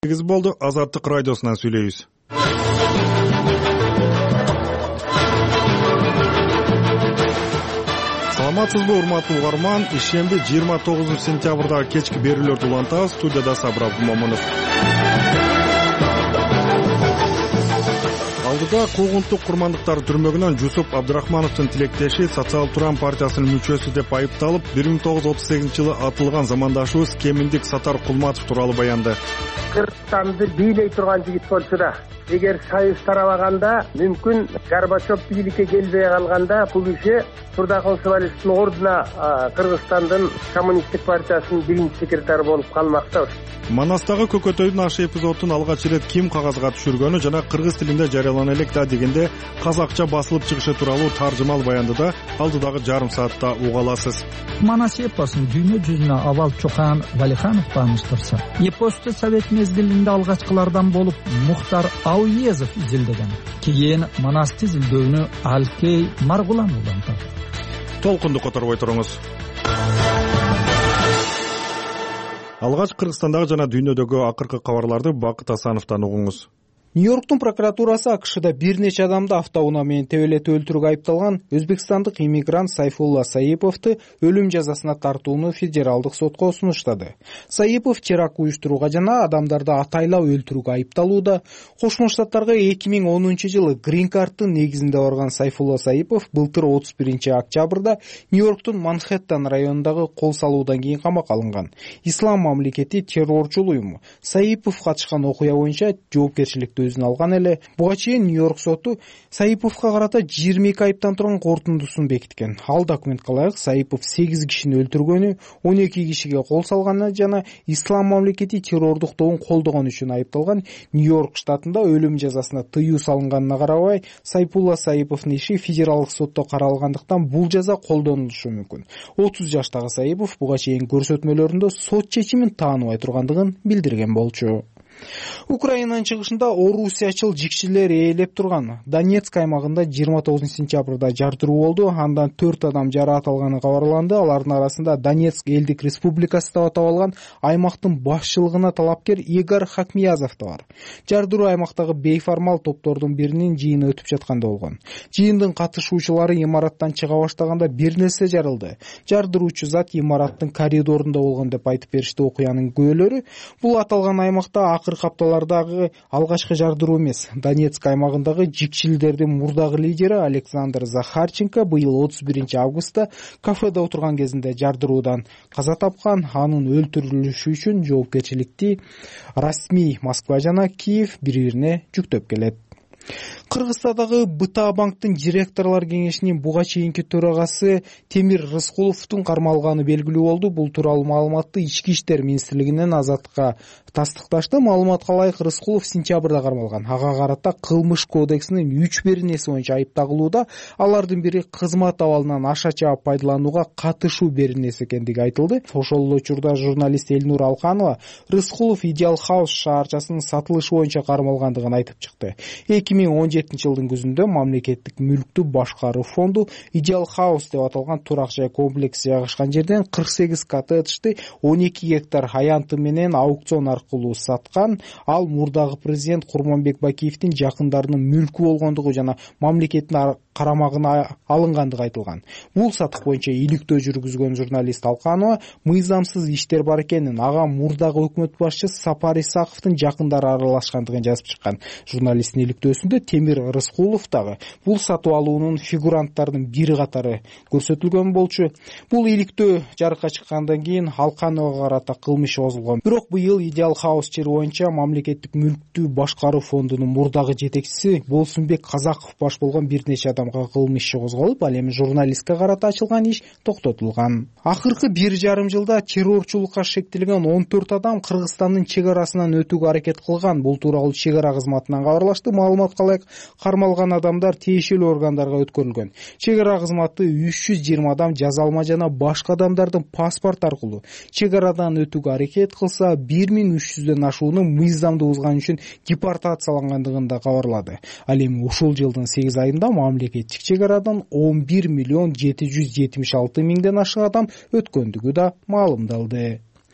8 болду. Азаттык радиосунан сүйлөйбүз. Саламатсызбы, урматтуу угарман? Ишемби 29 сентябрдагы кечки берүүлөрдү улантабыз. Студияда Сабыр Абдумомунов. Алдыда куугунтук курмандыктар түрмөгүнөн Жусуп Абдрахмановдун тилектеши Социал Туран партиясынын мүчөсү деп айыпталып, 1938-жылы атылган замандашыбыз Кеминдик Сатар Кулматов тууралуу баянды. Кыргызстанды бийлей турган жигит болчу да, эгер союз тарабаганда, мүмкүн Горбачев бийликке келбей калганда, бул киши Турдакул Сыбалевдин ордуна Кыргызстандын коммунисттик партиясынын биринчи секретары болуп калмакта. Манастагы көкөтөйдүн ашы эпизодун алгач ирет ким кагазга түшүргөнү жана кыргыз тилинде жарыялана элек да дегенде казакча басылып чыгышы тууралуу таржымал баяндыда алдыдагы жарым саатта уга аласыз. Манас эпосун дүйнө жүзүнө Авал Чокан Валиханов тааныштырса, эпосту совет мезгилинде алгачкылардан болуп Мухтар Ауезов изилдеген. Кийин Манасты изилдөөнү Алкей Маргулан улантат. Толкунду которбой туруңуз. Алгач Кыргызстандагы жана дүйнөдөгү акыркы кабарларды Бакыт Асановдон угуңуз. Нью-Йорктун прокуратурасы АКШда бир нече адамды автоунаа менен тебелетип өлтүрүүгө айыпталган өзбекстандык иммигрант Сайфулла Саиповду өлүм жазасына тартууну федералдык сотко сунуштады. Саипов теракт уюштурууга жана адамдарды атайлап өлтүрүүгө айыпталууда. Кошмо Штаттарга 2010-жылы грин кардтын негизинде барган Сайфулла Саипов былтыр 31-октябрда Нью-Йорктун Манхэттен районундагы кол салуудан кийин камакка алынган. Ислам мамлекети террорчул уюму. Саипов катышкан окуя боюнча жоопкерчиликти өзүнө алган эле. Буга чейин Нью-Йорк соту Саиповго карата 22 айыптан турган корутундусун бекиткен. Ал документке ылайык Саипов 8 кишини өлтүргөнү, 12 кишиге кол салганы жана Ислам мамлекети террордук тобун колдогон үчүн айыпталган. Нью-Йорк штатында өлүм жазасына тыюу салынганына карабай, Сайфулла Саиповдун иши федералдык сотто каралгандыктан бул жаза колдонулушу мүмкүн. 30 жаштагы Саипов буга чейин көрсөтмөлөрүндө сот чечимин тааныбай тургандыгын билдирген болчу. Украинанын чыгышында орусиячыл жикчилер ээлеп турган Донецк аймагында 29 сентябрда жардыруу болду. Андан 4 адам жараат алганы кабарланды. Алардын арасында Донецк элдик республикасы деп аталган аймактын башчылыгына талапкер Игорь Хакмиязов да бар. Жардыруу аймактагы бейформал топтордун биринин жыйыны өтүп жатканда болгон. Жыйындын катышуучулары имараттан чыга баштаганда бир нерсе жарылды. Жардыруучу зат имараттын коридорунда болгон деп айтып беришти окуянын күбөлөрү. Бул аталган аймакта акыркы апталардагы алгачкы жардыруу эмес. Донецк аймагындагы жикчилдердин мурдагы лидери Александр Захарченко быйыл 31-августта кафеде отурган кезинде жардыруудан каза тапкан. Анын өлтүрүлүшү үчүн жоопкерчиликти расмий Москва жана Киев бири-бирине жүктөп келет. Кыргызстандагы БТА банктын директорлор кеңешинин буга чейинки төрагасы Темир Рыскуловдун кармалганы белгилүү болду. Бул тууралуу маалыматты Ички иштер министрлигинен Азаттыкка тастыкташты. Маалыматка ылайык Рыскулов сентябрда кармалган. Ага карата кылмыш кодексинин 3 беренеси боюнча айып тагылууда. Алардын бири кызмат абалынан аша чаап пайдаланууга катышуу беренеси экендиги айтылды. Ошол эле учурда журналист Элнур Алканова Рыскулов Идеал Хаус шаарчасынын сатылышы боюнча кармалгандыгын айтып чыкты. 2017-жылдын күзүндө мамлекеттик мүлктү башкаруу фонду Идеал Хаус деп аталган турак жай комплекси жайгашкан жерден 48 коттеджди 12 гектар аянты менен аукцион аркылуу саткан. Ал мурдагы президент Курманбек Бакиевдин жакындарынын мүлкү болгондугу жана мамлекеттин карамагына алынгандыгы айтылган. Бул сатык боюнча иликтөө жүргүзгөн журналист Алканова мыйзамсыз иштер бар экенин, ага мурдагы өкмөт башчысы Сапар Исаковдун жакындары аралашкандыгын жазып чыккан. Журналисттин иликтөөсүндө Темир Рыскулов дагы бул сатып алуунун фигуранттарынын бири катары көрсөтүлгөн болчу. Бул иликтөө жарыкка чыккандан кийин Алкановго карата кылмыш козголгон. Бирок быйыл Идеал Хаус чери боюнча мамлекеттик мүлктү башкаруу фондунун мурдагы жетекчиси Болсунбек Казаков баш болгон бир нече адамга кылмыш козголуп, ал эми журналистке карата ачылган иш токтотулган. Акыркы 1,5 жылда террорчулукка шектелген 14 адам Кыргызстандын чек арасынан өтүүгө аракет кылган. Бул тууралуу чек ара кызматынан кабарлашты. Маалыматка ылайык кармалган адамдар тиешелүү органдарга өткөрүлгөн. Чек ара кызматы 320 адам жазалма жана башка адамдардын паспорт аркылуу чек арадан өтүүгө аракет кылса 1300дөн ашууну мыйзамды бузган үчүн депортациялангандыгын да кабарлады. Ал эми ушул жылдын 8 айында мамлекеттик чек арадан 11 миллион 776 миңден ашык адам өткөндүгү да маалымдалды.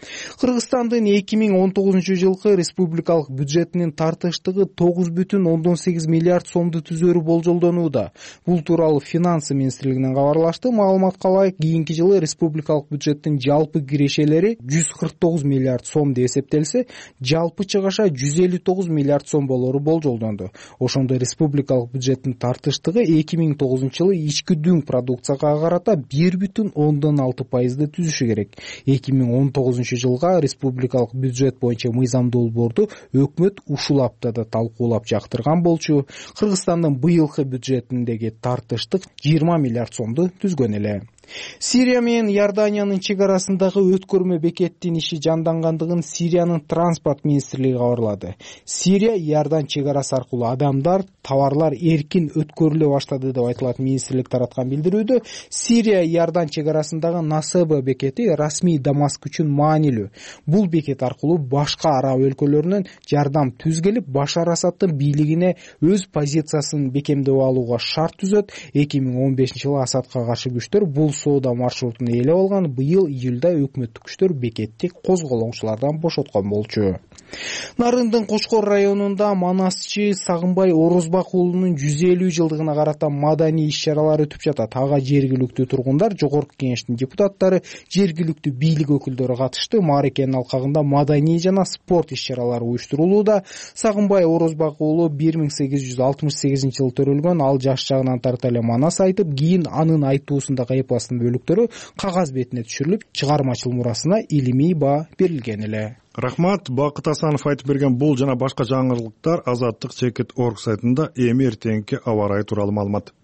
Кыргызстандын 2019 жылкы республикалык бюджетинин тартыштыгы 9,8 миллиард сомду түзөрү болжолдонууда. Бул тууралуу Финансы министрлигинен кабарлашты. Маалыматка ылайык, кийинки жылы республикалык бюджеттин жалпы кирешелери 149 миллиард сом деп эсептелсе, жалпы чыгаша 159 миллиард сом болору болжолдонду. Ошондо республикалык бюджеттин тартыштыгы 2009 жылы ички дүң продукцияга карата 1,6% түзүшү керек. 2019 жылга республикалык бюджет боюнча мыйзамдуу борду өкмөт ушул аптада талкуулап жактырган болчу. Кыргызстандын быйылкы бюджетиндеги тартыштык 20 миллиард сомду түзгөн эле. Сирия менен Иорданиянын чек арасындагы өткөрмө бекеттин иши жандангандыгын Сириянын транспорт министрлиги кабарлады. Сирия Иордан чек арасы аркылуу адамдар, товарлар эркин өткөрүлө баштады деп айтылат министрлик тараткан билдирүүдө. Сирия Иордан чек арасындагы Насеба бекети расмий Дамаск үчүн маанилүү. Бул бекет аркылуу башка араб өлкөлөрүнөн жардам түзгелип, Башар Асадтын бийлигине өз позициясын бекемдеп алууга шарт түзөт. 2015 жылы Асадка каршы күчтөр бул соода маршрутун ээлеп алган. Быйыл июлда өкмөттүк күчтөр бекетти козголоңчулардан бошоткон болчу. Нарындын Кочкор районунда манасчы Сагынбай Орозбак уулунун 150 жылдыгына карата маданий иш-чаралар өтүп жатат. Ага жергиликтүү тургундар, жогорку кеңештин депутаттары, жергиликтүү бийлик өкүлдөрү катышты. Маарекенин алкагында маданий жана спорт иш-чаралары уюштурулууда. Сагынбай Орозбак уулу 1868 жылы төрөлгөн. Ал жаш жагынан тарта эле манас айтып, кийин анын айтуусундагы эпостун бөлүктөрү кагаз бетине түшүрүлүп, чыгармачыл мурасына илимий баа берилген эле. Рахмат, Бакыт Асанов айтып берген бул жана башка жаңылыктар Азаттык Чекит.org сайтында эми эртеңки аба ырайы тууралуу маалымат.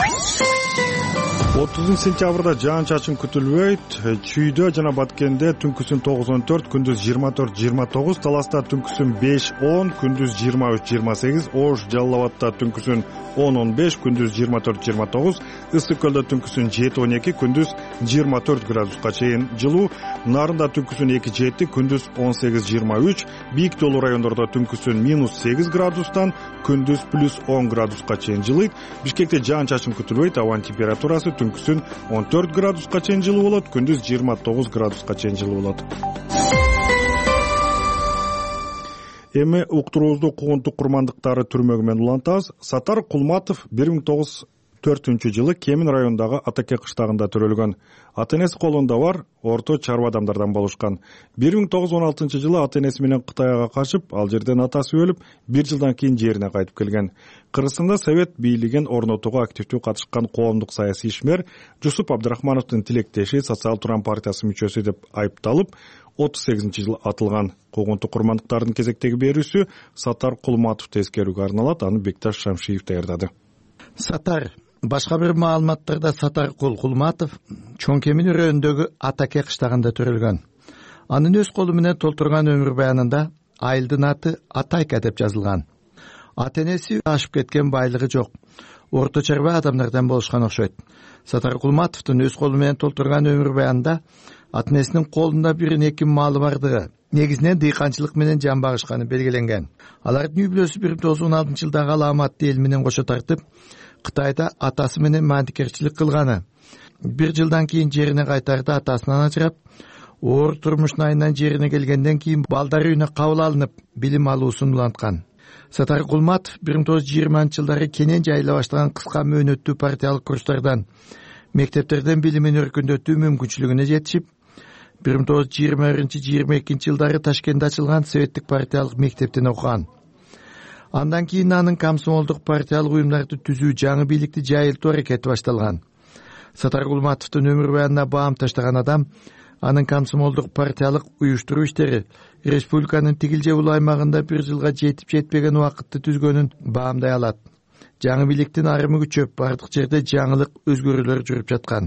30 сентябрда жаан-чачын күтүлбөйт. Чүйдө жана Баткенде түнкүсүн 9-14, күндүз 24-29, Таласта түнкүсүн 5-10, күндүз 23-28, Ош Жалал-Абадта түнкүсүн 10-15, күндүз 24-29, Ысык Көлдө түнкүсүн 7-12, күндүз 24 градуска чейин жылуу, Нарында түнкүсүн 2-7, күндүз 18-23, Бийик тоолуу райондордо түнкүсүн -8 градустан, күндүз +10 градуска чейин жылыйт. Бишкекте жаан-чачын күтүлбөйт, абанын температурасы түнкүсүн 14 градуска чейин жылуу болот, күндүз 29 градуска чейин жылуу болот. Эми уктуруубузду Кугунтук курмандыктары түрмөгү менен улантабыз. Сатар Кулматов 1904 жылы Кемин районундагы Атаке кыштагында төрөлгөн. Ата-энеси колунда бар орто чарба адамдардан болушкан. 1916 жылы ата-энеси менен Кытайга качып, ал жерден атасы өлүп, 1 жылдан кийин жерине кайтып келген. Кыргызстанда совет бийлигин орнотууга активдүү катышкан коомдук саясий ишмер Жусуп Абдрахмановдун тилектеши Социал Туран партиясы мүчөсү деп айыпталып, 38 жылы атылган. Кугунтук курмандыктардын кезектеги берүүсү Сатар Кулматовду эскерүүгө арналат. Аны Бекташ Шамшиев даярдады. Сатар башка бир маалыматтарда Сатар Кулматов Чоң Кемин өрөөндөгү Атаке кыштагында төрөлгөн. Анын өз колу менен толтурган өмүр баянында айылдын аты Атайка деп жазылган. Ата-энеси ашып кеткен, байлыгы жок, орто чарба адамдардан болушкан окшойт. Сатар Кулматовдун өз колу менен толтурган өмүр баянында ата-энесинин колунда 1-2 малы бардыгы, негизинен дыйканчылык менен жан багышканы белгиленген. Алардын үй бүлөсү 1916 жылдагы Аламатты эл менен кошо тартып, Кытайда атасы менен мантикерчилик кылганы. 1 жылдан кийин жерине кайтарда атасынан ажырап, оор турмуштун айынан жерине келгенден кийин балдар үйүнө кабыл алынып, билим алуусун уланткан. Сатар Кулматов 1920 жылдары кенен жайыла баштаган кыска мөөнөттүү партиялык курстардан, мектептерден билимин өркүндөтүү мүмкүнчүлүгүнө жетишип, 1921-22 жылдары Ташкентте ачылган советтик партиялык мектептен окуган. Андан кийин анын комсомолдук партиялык уюмдарды түзүү, жаңы бийликти жайылтуу аракети башталган. Сатар Кулматовдун өмүр баянына баам таштаган адам анын комсомолдук партиялык уюштуруу иштери республиканын тигил же ул аймагында 1 жылга жетип жетпеген убакытты түзгөнүн баамдай алат. Жаңы бийликтин арымы күчөп, бардык жерде жаңылык өзгөрүүлөр жүрүп жаткан.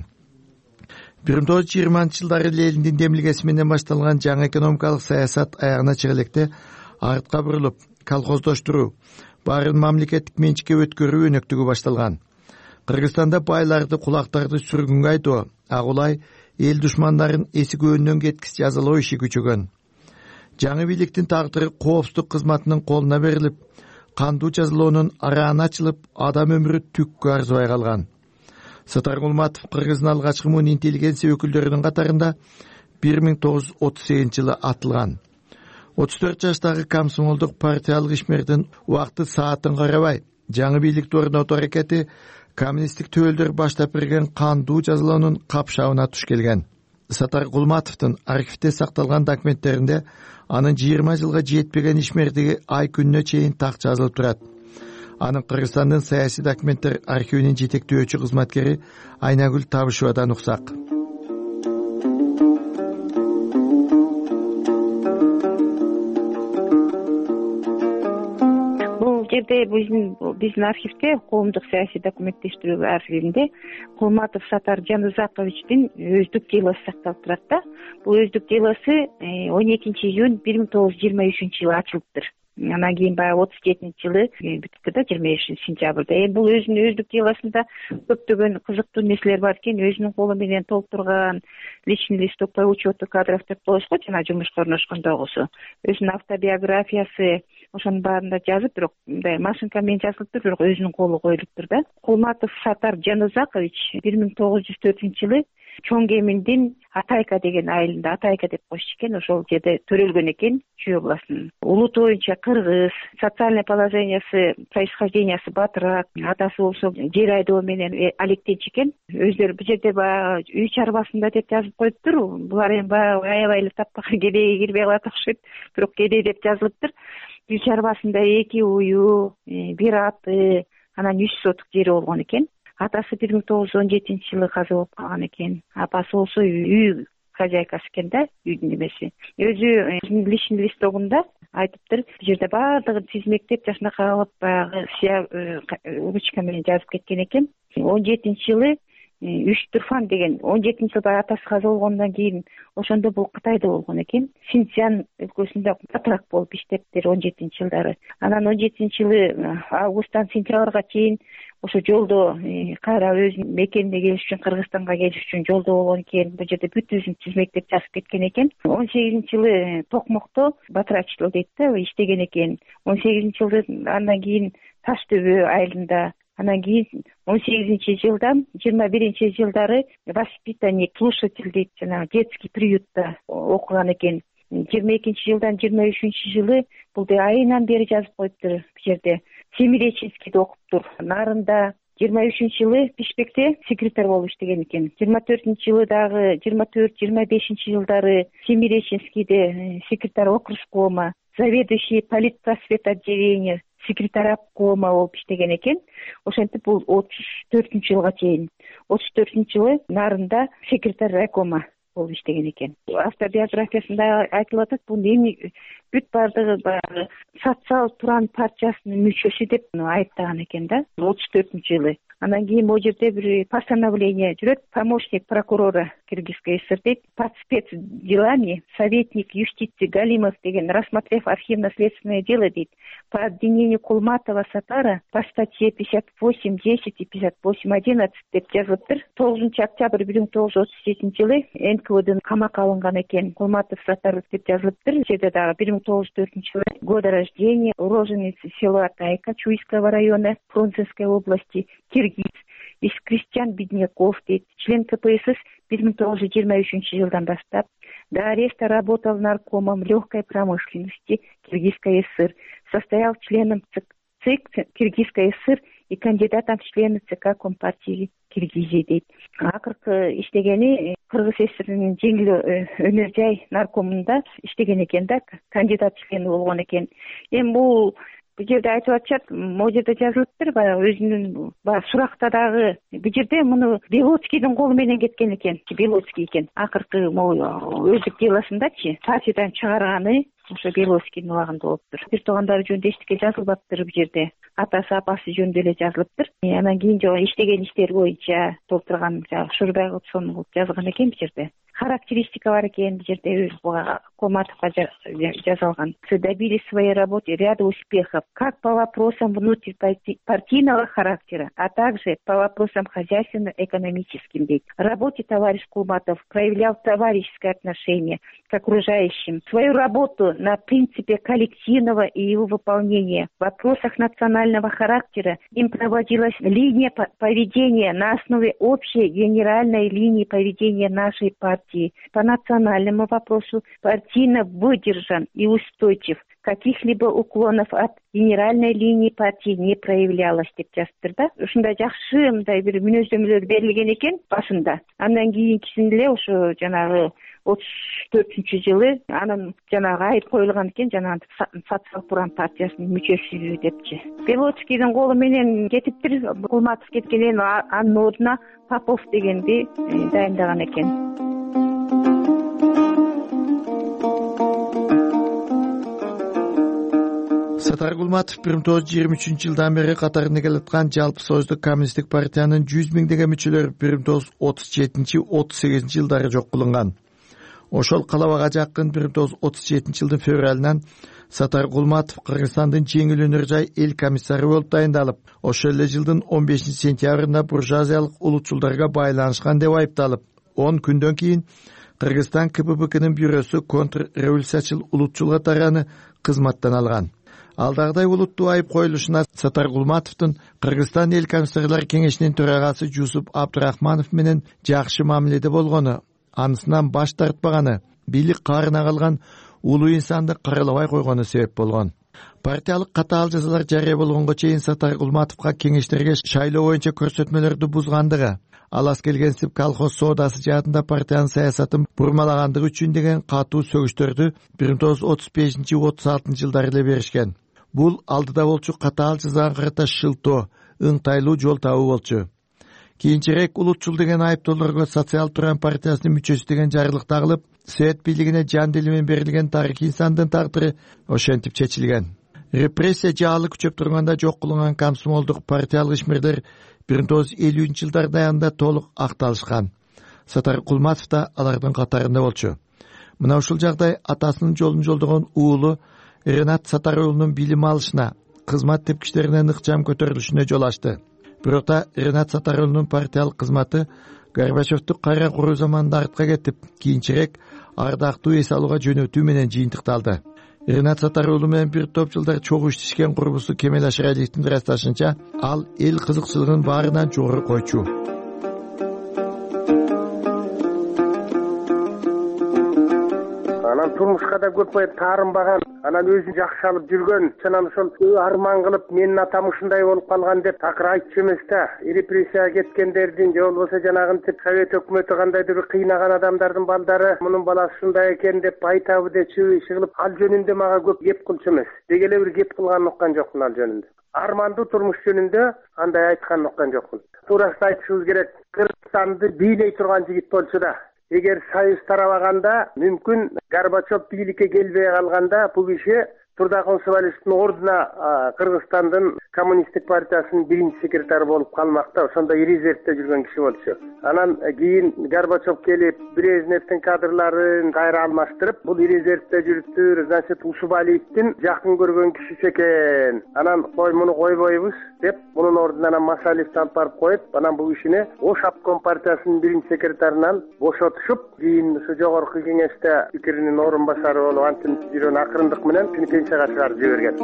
1920 жылдары Лениндин демилгеси менен башталган жаңы экономикалык саясат аягына чыга электе артка бурулуп, колхоздоштуруу, баарын мамлекеттик менчикке өткөрүү өнөктүгү башталган. Кыргызстанда байларды, кулактарды сүргүнгө айтуу, агулай эл душмандарын эси көөнүнөн кеткис жазалоо иши күчөгөн. Жаңы бийликтин тагдыры коопсуздук кызматынын колуна берилип, кандуу жазалоонун арааны ачылып, адам өмүрү түккө арзыбай калган. Сатар Кулматов Кыргыздын алгачкы муун интеллигенция өкүлдөрүнүн катарында 1938 жылы атылган. 34 жаштагы комсомолдук партиялык ишмердин убакыты саатын карабай жаңы бийликти орнотуу аракети коммунисттик төөлдөр баштап берген кандуу жазалоонун капшабына туш келген. Сатар Кулматовдун архивде сакталган документтеринде анын 20 жылга жетпеген ишмердиги ай күнүнө чейин так жазылып турат. Анын Кыргызстандын саясий документтер архивинин жетектөөчү кызматкери Айнагүл Табышевадан уксак. Биздин архивде, коомдук саясий документтештирүү архивинде Кулматов Сатар Жанузаковичтин өздүк делосу сакталып турат да. Бул өздүк делосу 12 июнь 1923 жылы ачылыптыр. Анан кийин баягы 37 жылы бүттү да, 23 сентябрда. Бул өзүнүн өздүк делосунда көптөгөн кызыктуу нерселер бар экен. Өзүнүн колу менен толтурган личный листок по учету кадров деп коебуз го, жана жумушка орношкондогусу. Өзүнүн автобиографиясы ошонун баарында жазып, бирок мындай машинка менен жазылыптыр, бирок өзүнүн колу коюлуптур да. Кулматов Сатар Жанузакович 1904 жылы Чоң Кеминдин Атайка деген айылында, Атайка деп коюшчу экен, ошол жерде төрөлгөн экен, Чүй областынын. Улут боюнча кыргыз, социальный положениясы, происхождениясы батыраак, атасы болсо жер айдоо менен алектенчү экен. Өздөрү бул жерде баягы үй чарбасында деп жазып коюптур. Булар эми баягы аябай эле таппаган кедейге кирбей калат окшойт, бирок кедей деп жазылыптыр. Үй чарбасында 2 уюу, 1 аты, анан 100 соток жери болгон экен. Атасы 1917 жылы каза болуп калган экен. Апасы болсо үй хозяйкасы экен да, үйдүн эмеси. Өзү личный листогунда айтыптыр, бул жерде баардыгын тизмектеп, жашнакай кылып, баягы ручка менен жазып кеткен экен. 17 жылы Үштүрфан деген 17 жылда атасы каза болгондон кийин ошондо бул Кытайда болгон экен. Синьцзян өлкөсүндө батыраак болуп иштептир 17 жылдары. Анан 17 жылы августтан сентябрга чейин ошо жолдо кайра өзүнүн мекенине келиш үчүн, Кыргызстанга келиш үчүн жолдо болгон экен. Бул жерде бүт өзүн тизмектеп жазып кеткен экен. 18 жылы Токмокто батырачылык дейт да, иштеген экен. 18 жылы андан кийин Таш төбө айылында, анан кийин 18 жылдан 21 жылдары воспитанник, слушатель дейт, жана детский приютта окуган экен. 22 жылдан 23 жылы бул айынан бери жазып коюптур бул жерде. Семиреченскийде окуптур. Нарында 23 жылы Бишкекте секретарь болуп иштеген экен. 24 жылы дагы 24-25 жылдары Семиреченскийде секретарь окружкома, заведующий политпросвет отделения, секретарь обкома болуп иштеген экен. Ошентип бул 34 жылга чейин. 34 жылы Нарында секретарь райкома болуп иштеген экен. Автобиографиясында айтылып атат, бул эми бүт бардыгы баягы социал туран партиясынын мүчөсү деп айыптаган экен да, 34 жылы. Анан кийин бул жерде бир постановление жүрөт, помощник прокурора Кыргызской ССР дейт, под спецделами советник юстиции Галимов деген, рассмотрев архивно-следственное дело дейт, по обвинению Кулматова Сатара по статье 58.10 и 58.11 деп жазылыптыр. 9 октябрь 1937 жылы НКВД камакка алынган экен. Кулматов Сатар деп жазылыптыр. Жерде дагы 1904 жылы года рождения, уроженец села Атайка Чуйского района Фрунзенской области, киргиз, из крестьян бедняков дейт, член КПСС 1923 жылдан баштап до ареста работал наркомом легкой промышленности Киргизской ССР, состоял членом ЦИК Киргизской ССР и кандидатом в члены ЦК Компартии Киргизии дейт. Акыркы иштегени Кыргыз ССРнин жеңил өнөр жай наркомунда иштеген экен да, кандидат члени болгон экен. Эми бул жерде айтып атышат, могу жерде жазылыптыр, баягы өзүнүн суракта дагы бул жерде муну Белоцкийдин колу менен кеткен экен. Белоцкий экен. Акыркы өздүк делосундачы партиядан чыгарганы ошо Белоцкийдин убагында болуптур. Бир туугандары жөнүндө эчтеке жазылбаптыр бул жерде. Атасы, апасы жөнүндө эле жазылыптыр. Анан кийин иштеген иштери боюнча толтурган Шурбай Кутсон жазылган экен бул жерде. Характеристика бар экен бул жерде Кулматовго жазылган. Добились своей работы ряда успехов как по вопросам внутрипартийного характера, а также по вопросам хозяйственно-экономическим. В работе товарищ Кулматов проявлял товарищеское отношение к окружающим. Свою работу на принципе коллективного и его выполнения в вопросах национального характера им проводилась линия поведения на основе общей генеральной линии поведения нашей партии партии, по национальному вопросу партийно выдержан и устойчив. Каких-либо уклонов от генеральной линии партии не проявлялось деп жазыптыр да. Ушундай жакшы мындай бир мүнөздөмөлөр берилген экен башында. Андан кийинкисинде эле ошо жанагы 34-жылы анын жанагы айып коюлган экен, жанагы Социал-Туран партиясынын мүчөсү депчи. Белоцкийдин колу менен кетиптир, Кулматов кеткенден анын ордуна Попов дегенди дайындаган экен. Сатар Кулматов 1923-жылдан бери катарында келаткан Жалпы Союздук коммунисттик партиянын 100 миңдеген мүчөлөрү 1937-38 жылдары жок кылынган. Ошол калабага жакын 1937 жылдын февралынан Сатар Кулматов Кыргызстандын жеңил өнөр жай эл комиссары болуп дайындалып, ошол эле жылдын 15 сентябрында буржуазиялык улутчулдарга байланышкан деп айыпталып, 10 күндөн кийин Кыргызстан КПБКнын бюросу контрреволюциячыл улутчул катараны кызматтан алган. Алдагыдай улуттуу айып коюлушуна Сатар Кулматовдун Кыргызстан эл комиссарлар кеңешинин төрагасы Жусуп Абдурахманов менен жакшы мамиледе болгону, анысынан баш тартпаганы, бийлик каарына калган улуу инсанды каралабай койгону себеп болгон. Партиялык катаал жазалар жарыя болгонго чейин Сатар Кулматовго кеңештерге шайлоо боюнча көрсөтмөлөрдү бузгандыгы, алас келгенсип колхоз соодасы жаатында партиянын саясатын бурмалагандыгы үчүн деген катуу сөгүштөрдү 1935-36 жылдары эле беришкен. Бул алдыда болчу катаал жазага карата шылтоо, ыңтайлуу жол табуу болчу. Кийинчерээк улутчул деген айыптоолорго Социал-Туран партиясынын мүчөсү деген жарлык тагылып, Совет бийлигине жан дили менен берилген тарыхый инсандын тагдыры ошентип чечилген. Репрессия жаалы күчөп турганда жок кылынган комсомолдук партиялык ишмерлер 1950-жылдардын аягында толук акталышкан. Сатар Кулматов да алардын катарында болчу. Мына ушул жагдай атасынын жолун жолдогон уулу Ренат Сатар уулунун билим алышына, кызмат тепкичтеринен ыкчам көтөрүлүшүнө жол ачты. Бирок да Ренат Сатар уулунун партиялык кызматы Горбачевду кайра куруу заманында артка кетип, кийинчерээк ардактуу эс алууга жөнөтүү менен жыйынтыкталды. Ренат Сатар уулу менен бир топ жылдар чогуу иштешкен курбусу Кемел Ашыралиевдин ырасташынча, ал эл кызыкчылыгын баарынан жогору койчу. Анан турмушка да көп таарынбаган, анан өзүн жакшы алып жүргөн, анан ошол арман кылып менин атам ушундай болуп калган деп такыр айтчу эмес да. Репрессияга кеткендердин же болбосо жанагынтип Совет өкмөтү кандайдыр бир кыйнаган адамдардын балдары мунун баласы ушундай экен деп айтабы дечи кылып ал жөнүндө мага көп кеп кылчу эмес. Деги эле бир кеп кылганын уккан жокмун ал жөнүндө. Армандуу турмуш жөнүндө андай айтканын уккан жокмун. Туурасын айтышыбыз керек. Кыргызстанды бийлей турган жигит болчу да. Эгер союз тарабаганда, мүмкүн Горбачев бийликке келбей калганда бул киши Турдакун Сыбайловдун ордуна Кыргызстандын коммунисттик партиясынын биринчи секретары болуп калмакта, ошондо резервде жүргөн киши болчу. Анан кийин Горбачев келип, Брежневдин кадрларын кайра алмаштырып, бул резервде жүрүптүр, значит, Усубалиевдин жакын көргөн кишиси экен. Анан муну койбойбуз деп, мунун ордуна Масалиевди алып барып коюп, анан бул кишини Ош обком партиясынын биринчи секретарынан бошотушуп, кийин ушу жогорку кеңеште пикиринин орун басары болуп, антип жүргөн акырындык менен чыгарып жиберген.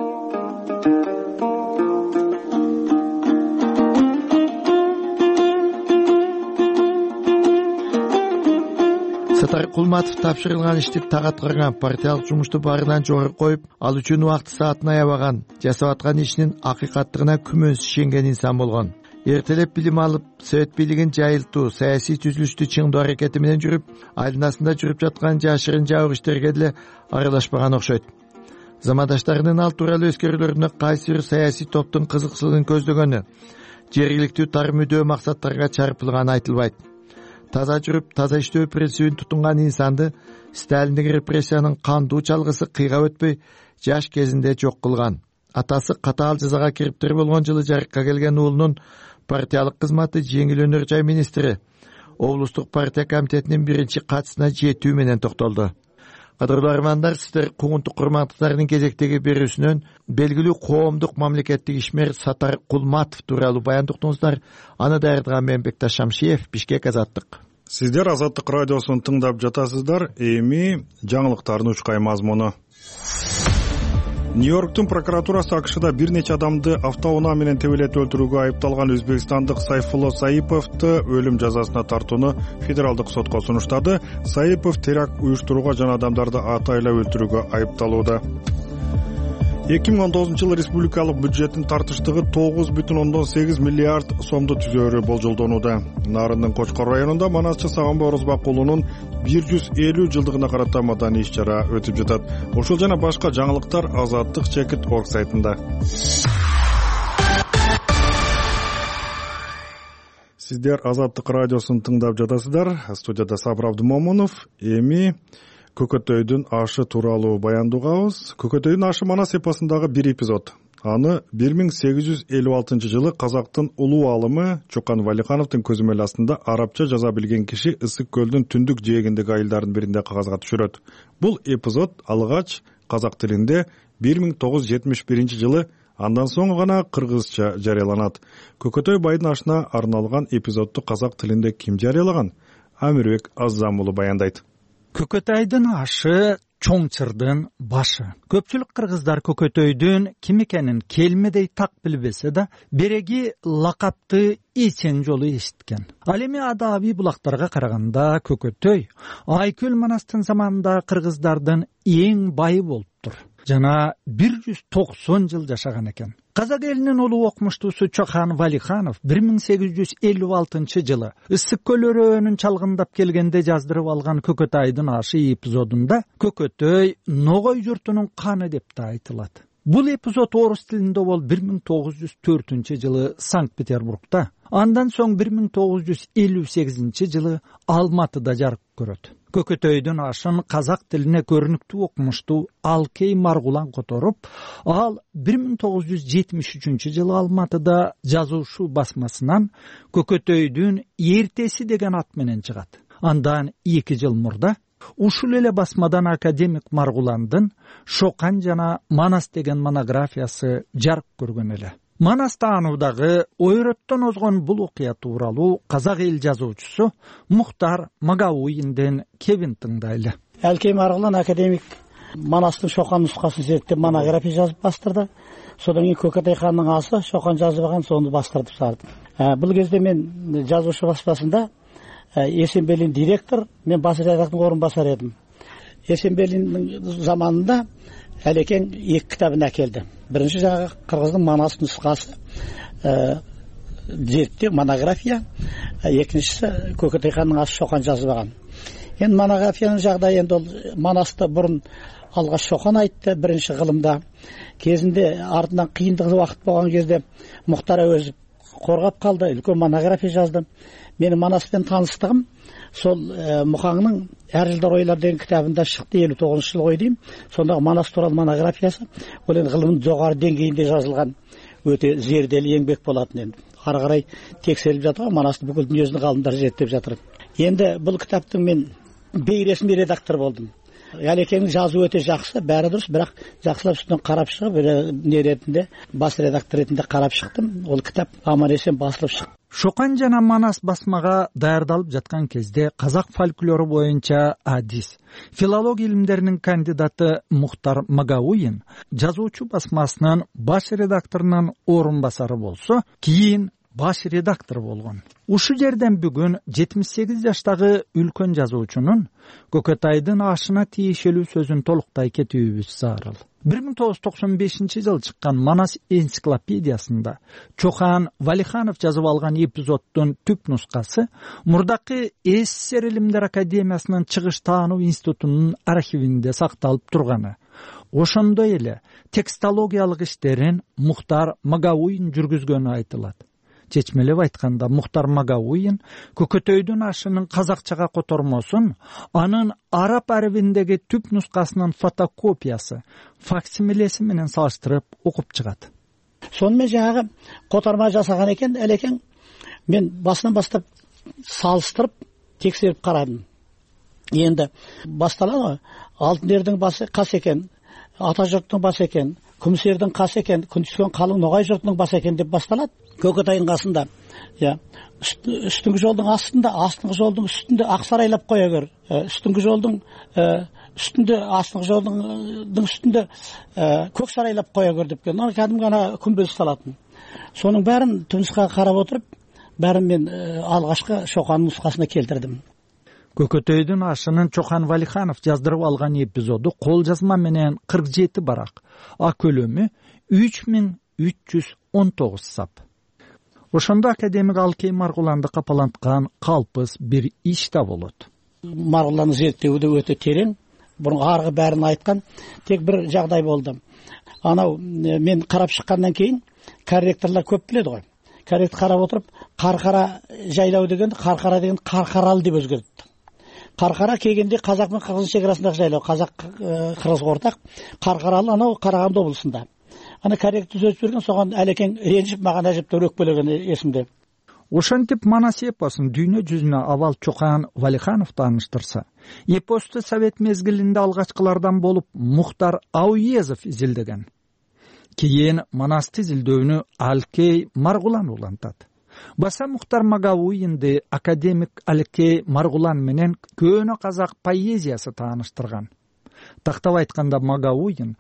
Сатар Кулматов тапшырылган ишти так аткарган, партиялык жумушту баарынан жогору коюп, ал үчүн убакты саатын аябаган, жасап аткан ишинин акыйкаттыгына күмөнсүз ишенген инсан болгон. Эртелеп билим алып, Совет бийлигин жайылтуу, саясий түзүлүштү чыңдоо аракети менен жүрүп, айланасында жүрүп жаткан жашырын жабык иштерге деле аралашпаган окшойт. Замандаштарынын ал тууралуу өскөрүүлөрүнө кайсы бир саясий топтун кызыкчылыгын көздөгөнү, жергиликтүү тар мүдөө максаттарга чарпылганы айтылбайт. Таза жүрүп, таза иштөө принцибин тутунган инсанды Сталиндик репрессиянын кандуу чалгысы кыйга өтпөй жаш кезинде жок кылган. Атасы катаал жазага кириптир болгон жылы жарыкка келген уулунун партиялык кызматы жеңил өнөр жай министри, облустук партия комитетинин биринчи катчысына жетүү менен токтолду. Кадырлуу армандар, сиздер кугунтук курмандыктардын кезектеги берүүсүнөн белгилүү коомдук мамлекеттик ишмер Сатар Кулматов тууралуу баяндоо уктуңуздар. Аны даярдаган мен Бекташ Шамшиев, Бишкек, Азаттык. Сиздер Азаттык радиосун тыңдап жатасыздар. Эми жаңылыктардын учкай мазмуну. Нью-Йорктун прокуратурасы АКШда бир нече адамды автоунаа менен тебелетип өлтүрүүгө айыпталган өзбекстандык Сайфулло Саиповду өлүм жазасына тартууну федералдык сотко сунуштады. Саипов теракт уюштурууга жана адамдарды атайлап өлтүрүүгө айыпталууда. 2019 республикалык бюджеттин тартыштыгы 9,8 миллиард сомду түзөөрү болжолдонууда. Нарындын Кочкор районунда манасчы Сагынбай Орозбак уулунун 150 жылдыгына карата маданий иш-чара өтүп жатат. Ошол жана башка жаңылыктар Азаттык Чекит орг сайтында. Сиздер Азаттык радиосун тыңдап жатасыздар. Студияда Сабыр Абдымомунов. Эми Көкөтөйдүн ашы тууралуу баяндообуз. Көкөтөйдүн ашы Манас эпосундагы бир эпизод. Аны 1856 жылы казактын улуу алымы Чокан Валихановдун көзөмөл астында арабча жаза билген киши Ысык көлдүн түндүк жээгиндеги айылдардын биринде кагазга түшүрөт. Бул эпизод алгач казак тилинде 1971 жылы, андан соң гана кыргызча жарыяланат. Көкөтөй байдын ашына арналган эпизодду казак тилинде ким жарыялаган? Амирбек Аззамулу баяндайт. Көкөтөйдүн ашы чоңчырдын башы. Көпчүлүк кыргыздар Көкөтөйдүн ким экенин келмедей так билбесе да, береги лакапты эчен жолу эшиткен. Ал эми адабий булактарга караганда Көкөтөй Айкөл Манастын заманында кыргыздардын эң байы болуптур. Жана 190 жыл жашаган экен. Казак элинин улуу окумуштуусу Чокан Валиханов 1856 жылы Ысык көл өрөөнүн чалгындап келгенде жаздырып алган Көкөтөйдүн ашы эпизодунда Көкөтөй Ногой журтунун каны деп да айтылат. Бул эпизод орус тилинде бол 1904 жылы Санкт-Петербургда, андан соң 1958 жылы Алматыда жарык көрөт. Көкөтөйдүн ашын казак тилине көрүнүктүү окумуштуу Алкей Маргулан которуп, ал 1973 жылы Алматыда жазуучу басмасынан Көкөтөйдүн эртеси деген ат менен чыгат. Андан 2 жыл мурда ушул эле басмадан академик Маргуландын Шокан жана Манас деген монографиясы жарык көргөн эле. Манас таануудагы ойрөттөн озгон бул окуя тууралуу казак эл жазуучусу Мухтар Магауинден кебин тыңдайлы. Алкей Маргулан академик Манастын Шокан нускасын зерттеп монография жазып бастырды. Содан кийин Көкөтөй хандын асы Шокан жазбаган, сону бастырып сарды. Бул кезде мен жазуучу баспасында Есенбелин директор, мен бас редактордун орун басар едим. Есенбелиндин заманында Алекең 2 китабын әкелди. Биринчи жаңа кыргыздын Манас нускасы, зерттөө монография, экинчиси Көкөтөй хандын асы Шокан жазбаган. Эми монографиянын жагдайы эми ол Манасты бурун алгаш Шокан айтты биринчи кылымда. Кезинде артынан кыйындык убакыт болгон кезде Мухтар өзү коргап калды, үлкөн монография жазды. Менин Манаспен тааныстыгым сол Мухаңдын Ар жылдар ойлор деген китабында чыкты, 59-жылы ой дейм. Сондагы Манас тууралуу монографиясы, ол эми гылымдын жогору деңгейинде жазылган өтө зерделүү эмгек болот. Эми ары карай текшерилип жатат, Манасты бүкүл дүйнөдүн галымдары зерттеп жатыр. Энди бул китаптын мен бейресми редактор болдум. Алекеңдин жазуу өтө жакшы, баары дурус, бирок жакшылап үстүнөн карап чыгып, эмне ретинде бас редактор ретинде карап чыктым. Ол китап аман-эсен басылып чыкты. Шокан жана Манас басмага даярдалып жаткан кезде казак фольклору боюнча адис, филология илимдеринин кандидаты Мухтар Магауин жазуучу басмасынын баш редакторунун орун басары болсо, кийин баш редактор болгон. Ушу жерден бүгүн 78 жаштагы үлкөн жазуучунун Көкөтөйдүн ашына тиешелүү сөзүн толуктай кетүүбүз зарыл. 1995 жылы чыккан Манас энциклопедиясында Чокан Валиханов жазып алган эпизоддун түп нускасы мурдакы СССР Илимдер академиясынын чыгыш таануу институтунун архивинде сакталып турганы. Ошондой эле текстологиялык иштерин Мухтар Магауин жүргүзгөнү айтылат. Чечмелеп айтканда, Мухтар Магауин Көкөтөйдүн ашынын казакчага котормосун анын араб арабиндеги түп нускасынын фотокопиясы, факсимилеси менен салыштырып окуп чыгат. Сонымен жаңағы которма жасаган экен Алекең. Мен басынан баштап салыштырып, текшерип карадым. Енді басталады, алтын ердің басы қас екен, ата жұрттың басы екен, күміс ердің қас екен, күн түскен қалың ноғай жұртының басы екен деп басталады. Көкөтайдың қасында, үстіңгі жолдың астында, астыңғы жолдың үстінде ақсарайлап қоя көр. Үстіңгі жолдың үстінде астыңғы жолдың үстінде көк сарайлап қоя көр деп келген. Кәдімгі ана күмбез салатын. Соның бәрін түпнұсқаға қарап отырып, бәрін мен алғашқы Шоқан нұсқасына келтірдім. Көкөтөйдүн ашынын Чоқан Валиханов жаздырып алган эпизоду кол жазма менен 47 барак. А көлөмү 3319 сап. Ошондо академик Алкей Маргуланды капаланткан калпыс бир иш да болот. Маргуланды зерттөөдө өтө терең, бұрын арғы бәрін айтқан, тек бір жағдай болды. Анау мен қарап шыққаннан кейін корректорлар көп біледі ғой. Корректор қарап отырып, Қарқара жайлау дегенді Қарқара деген Қарқаралы деп өзгертті. Қарқара келгенде қазақ пен қырғыз шекарасындағы жайлау, қазақ қырғыз ортақ, Қарқаралы анау Қарағанды облысында. Ана корректор сөз берген, соған әлекең ренжіп маған әжептәуір өкпелеген есімде. Ошентип Манас эпосун дүйнө жүзүнө авал Чоқан Валиханов тааныштырса, эпосту совет мезгилинде алгачкылардан болуп Мухтар Ауезов изилдеген. Кийин Манасты изилдөөнү Алкей Маргулан улантат. Баса Мухтар Магауинди академик Алкей Маргулан менен көөнө казак поэзиясы тааныштырган. Тактап айтканда Магауин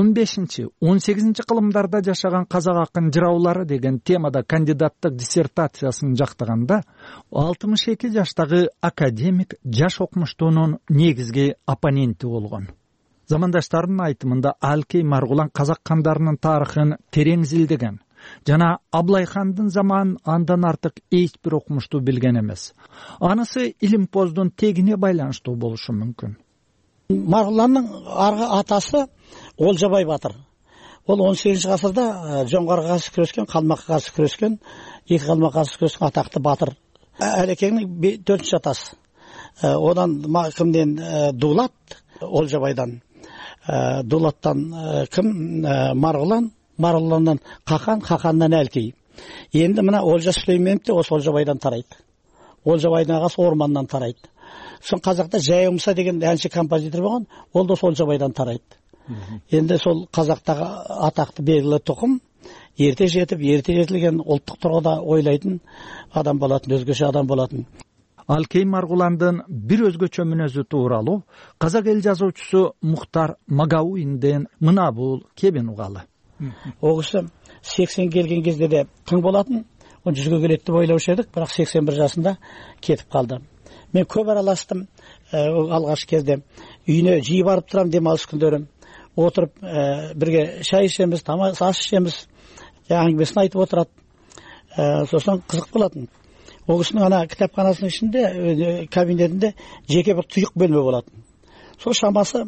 15-18 кылымдарда жашаган казак акын жыраулары деген темада кандидаттык диссертациясын жактаганда 62 жаштагы академик жаш окумуштуунун негизги оппоненти болгон. Замандаштарынын айтымында Алкей Маргулан казак кандарынын тарыхын терең изилдеген жана Аблайхандын заманын андан артык эч бир окумушту билген эмес. Анысы илимпоздун тегине байланыштуу болушу мүмкүн. Маргуланның арғы атасы Олжабай батыр. Ол 18 ғасырда жоңғарға қарсы күрескен, қалмаққа қарсы күрескен, екі қалмаққа қарсы күрескен атақты батыр. Әлекеңнің 4-ші атасы. Одан кімден Дулат, Олжабайдан. Дулаттан кім? Маргулан, Маргуланнан Қақан, Қақаннан Әлкей. Енді мына Олжа Сүлейменов те осы Олжабайдан тарайды. Олжабайдың ағасы Орманнан тарайды. Сон қазақта Жайымса деген әнші композитор болған, ол да сол Жабайдан тарайды. Енді сол қазақтағы атақты белгілі тұқым ерте жетіп, ерте жетілген ұлттық тұрғыда ойлайтын адам болатын, өзгеше адам болатын. Алкей Маргуландын бир өзгөчө мүнөзү тууралуу казак эл жазуучусу Мухтар Магауинден мына бул кебин угалы. Ол киши 80 келген кезде де тың болатын, 100-ге келет деп ойлаушы едік, бірақ 81 жасында кетіп қалды. Мен көп араластым алғаш кезде. Үйіне жиі барып тұрам демалыс күндері. Отырып бірге шай ішеміз, ас ішеміз, әңгімесін айтып отырады. Сосын қызық болатын. Ол кісінің ана кітапханасының ішінде, кабинетінде жеке бір тұйық бөлме болатын. Сол шамасы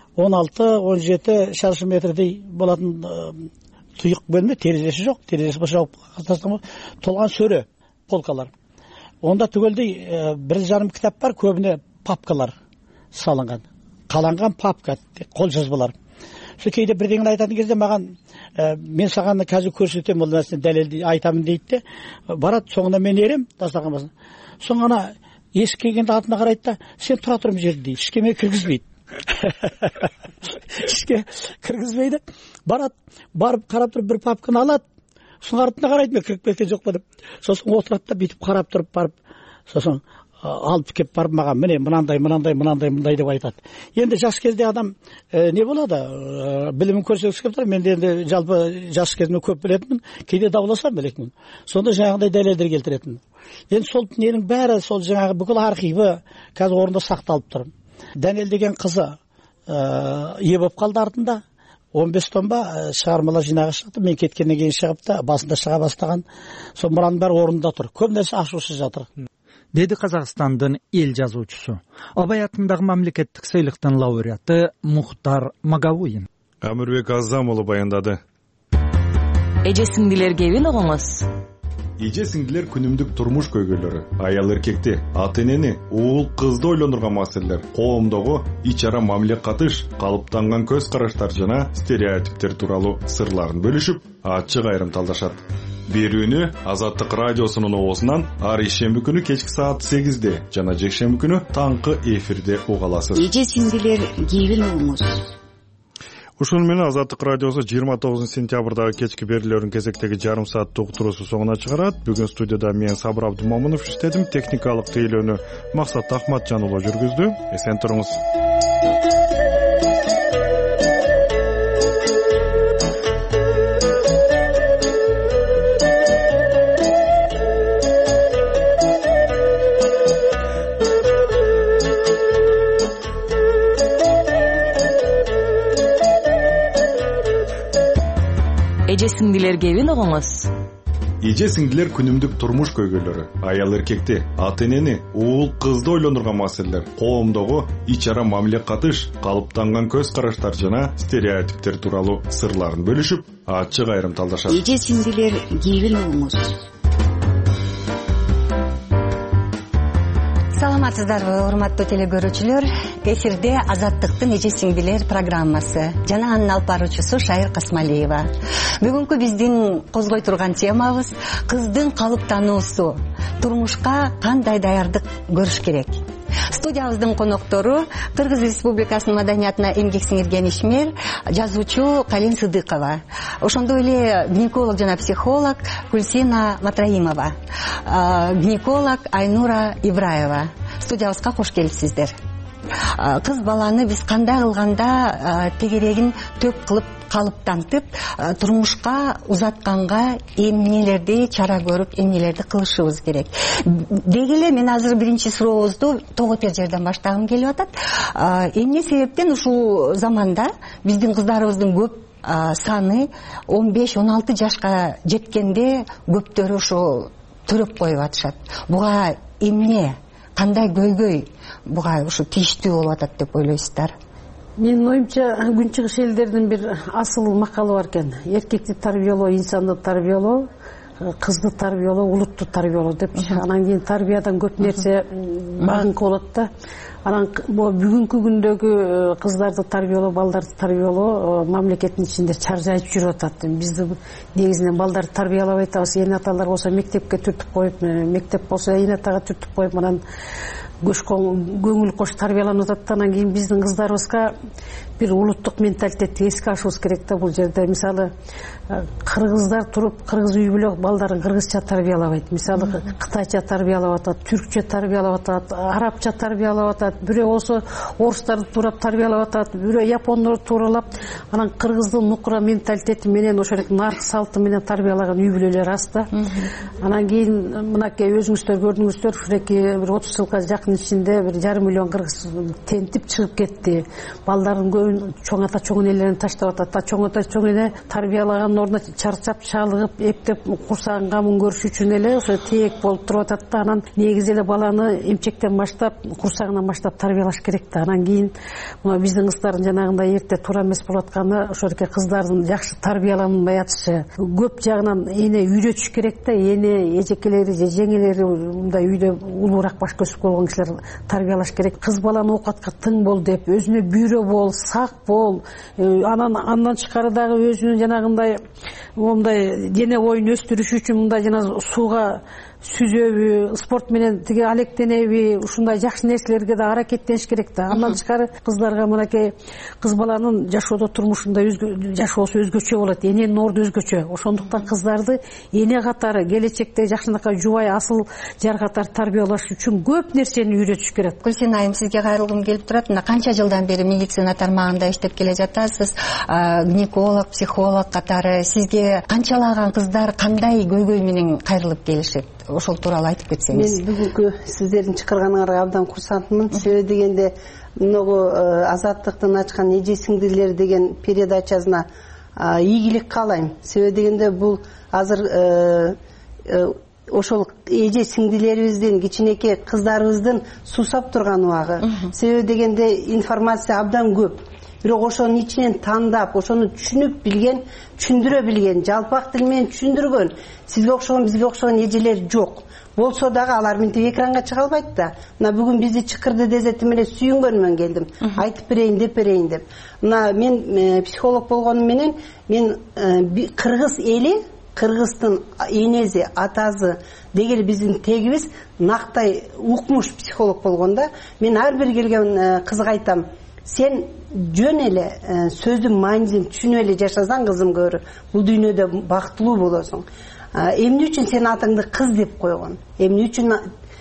16-17 шаршы метрдей болатын тұйық бөлме, терезесі жоқ, терезесі жауып толған сөре, полкалар. Онда түгелдей 1,5 кітап бар, көбіне папкалар салынған. Қаланған папка, қол жазбалар. Сол кейде бірдеңін айтатын кезде маған, мен саған қазір көрсетем, ол нәрсені дәлелді айтамын дейді. Барады, соңына мен ерем, тастаған басын. Соңына есік келгенде артына қарайды да, сен тұра тұрым жерді дейді, ішке мен кіргізбейді. Ішке кіргізбейді. Барады, барып қарап тұрып бір папканы алады. Соң артына қарайды, мен кіріп кеткен жоқ па деп. Сосын отырады да бүйтіп қарап тұрып барып, сосын алып кеп барып маған міне мынандай деп айтады. Енді жас кезде адам не болады? Білімін көрсеткісі келіп тұр. Мен енді жалпы жас кезімде көп білетінмін, кейде дауласам білетінмін. Сонда жаңағыдай дәлелдер келтіретінмін. Енді сол ненің бәрі, сол жаңағы бүкіл архиві қазір орында сақталып тұр. Дәнел деген қызы ие болып қалды артында. 15 томба шығармалар жинағы шықты. Мен кеткеннен кейін шығып та басында шыға бастаған. Сол мұраның бәрі орында тұр. Көп нәрсе ашусыз жатыр. Деді Қазақстандың ел жазуучусу. Абай атындағы мемлекеттік сыйлықтың лауреаты Мухтар Магауин. Амирбек Азамұлы баяндады. Эже сиңдилерге эбин огоңуз. Эже сиңдилер күнүмдүк турмуш көйгөйлөрү, аял эркекти, ата энени, уул кызды ойлондурган маселелер, коомдогу ич ара мамиле катыш, калыптанган көз караштар жана стереотиптер тууралуу сырларын бөлүшүп, ачык айрым талдашат. Берүүнү Азаттык радиосунун оозунан ар ишемби күнү кечки саат 8-де жана жекшемби күнү таңкы эфирде уга аласыз. Эже сиңдилер кийин угуңуз. Ушуну менен Азаттык радиосу 29 сентябрдагы кечки берүүлөрүн кезектеги жарым сааттык уктуруусу соңуна чыгарат. Бүгүн студияда мен Сабыр Абдымомунов иштедим. Техникалык тейлөөнү Максат Ахматжан уулу жүргүздү. Эсен туруңуз. Эже сиңдилер кебин угуңуз. Эже сиңдилер күнүмдүк турмуш көйгөйлөрү, аял эркекти, ата-энени, уул кызды ойлондурган маселелер, коомдогу ич ара мамиле катыш, калыптанган көз караштар жана стереотиптер тууралуу сырларын бөлүшүп, ачык айрым талдашат. Эже сиңдилер кебин угуңуз. Саламатсыздарбы, урматтуу телекөрүүчүлөр. Эфирде Азаттыктын эже сиңдилер программасы жана анын алып баруучусу Шайыр Касмалиева. Бүгүнкү биздин козгой турган темабыз кыздын калыптануусу. Турмушка кандай даярдык көрүш керек? Студиябыздын коноктору Кыргыз Республикасынын маданиятына эмгек сиңирген ишмер, жазуучу Калин Сыдыкова. Ошондой эле гинеколог жана психолог Гүлсина Матраимова, гинеколог Айнура Ибраева. Студиябызга кош келипсиздер. Кыз баланы биз кандай кылганда тегерегин төп кылып калыптантып, турмушка узатканга эмнелерди чара көрүп, эмнелерди кылышыбыз керек. Деги эле мен азыр биринчи сурообузду тоготер жерден баштагым келип атат. Эмне себептен ушул заманда биздин кыздарыбыздын көп саны 15-16 жашка жеткенде көптөрү ошо төрөп коюп атышат. Буга эмне, кандай көйгөй буга ушу тийиштүү болуп атат деп ойлойсуздар? Менин оюмча, күнчыгыш элдердин бир асыл макалы бар экен. Эркекти тарбиялоо, инсанды тарбиялоо, кызды тарбиялоо, улутту тарбиялоо деп. Анан кийин тарбиядан көп нерсе багыңкы болот да. Анан бүгүнкү күндөгү кыздарды тарбиялоо, балдарды тарбиялоо мамлекеттин ичинде чаржайып жүрүп атат. Бизди негизинен балдарды тарбиялап атабыз. Эне аталар болсо мектепке түртүп коюп, мектеп болсо эне атага түртүп коюп, анан көңүл кош тарбияланып атат. Анан кийин биздин кыздарыбызга бир улуттук менталитетти эске алышыбыз керек да. Бул жерде мисалы кыргыздар туруп, кыргыз үй бүлө балдарын кыргызча тарбиялабайт. Мисалы кытайча тарбиялап атат, түркчө тарбиялап атат, арабча тарбиялап атат. Бирөө болсо орустарды туурап тарбиялап атат, бирөө япондорду тууралап. Анан кыргыздын нукура менталитети менен ошол нарк салты менен тарбиялаган үй бүлөлөр аз да. Анан кийин мынакей өзүңүздөр көрдүңүздөр, ушуреки бир 30 жылга жакын ичинде бир 5 миллион кыргыз тентип чыгып кетти. Балдардын көбүн чоң ата чоң энелерин таштап атат. Чоң ата чоң эне тарбиялаган ордуна чарчап, шалыгып, эптеп курсагын камын көрүш үчүн эле ошо теек болуп туруп атат да. Анан негизи эле баланы эмчектен баштап, курсагынан баштап тарбиялаш керек да. Анан кийин мына биздин кыздардын жанагындай эрте туура эмес болуп атканы ошолдук кыздардын жакшы тарбияланбай атышы. Көп жагынан эне үйрөтүш керек да. Эне эжекелери же жеңелери мындай үйдө улуураак баш көзүп болгон кишилер тарбиялаш керек. Кыз баланы оокатка тың бол деп, өзүнө бүйрө бол, сак бол. Андан тышкары дагы өзүнүн жанагындай момундай дене боюн өстүрүш үчүн мындай жана сууга сүзөбү, спорт менен тиги алектенеби, ушундай жакшы нерселерге да аракеттениш керек да. Андан тышкары кыздарга мынакей кыз баланын жашоодо турмушунда жашоосу өзгөчө болот, эненин орду өзгөчө. Ошондуктан кыздарды эне катары келечекте жакшынакай жубай асыл жар катары тарбиялаш үчүн көп нерсени үйрөтүш керек. Гүлсина айым, сизге кайрылгым келип турат. Мына канча жылдан бери медицина тармагында иштеп келе жатасыз, гинеколог, психолог катары. Сизге канчалаган кыздар кандай көйгөй менен кайрылып келишет? Ошол тууралуу айтып кетсеңиз. Мен бүгүнкү сиздердин чакырганыңарга абдан курсантмын. Себеби дегенде многу Азаттыктын ачкан эже сиңдилер деген передачасына ийгилик каалайм. Себеби дегенде бул азыр ошол эже сиңдилерибиздин, кичинекей кыздарыбыздын суусап турган убагы. Себеби дегенде информация абдан көп. Бирок ошонун ичинен тандап, ошону түшүнүп билген, түшүндүрө билген, жалпак тил менен түшүндүргөн, сизге окшогон, бизге окшогон эжелер жок. Болсо дагы алар мынтип экранга чыга албайт да. Мына бүгүн бизди чыкырды дезетим эле сүйүнгөнмөн келдим. Айтып берейин деп. Мына мен психолог болгонум менен мен кыргыз эли, кыргыздын энеси, атасы дегел биздин тегибиз нактай укмуш психолог болгондо, мен ар бир келген кызга айтам: сен жөн эле сөздүн маанисин түшүнүп эле жашасаң, кызым көрү, бул дүйнөдө бактылуу болосуң. Эмне үчүн сен атыңды кыз деп койгон? Эмне үчүн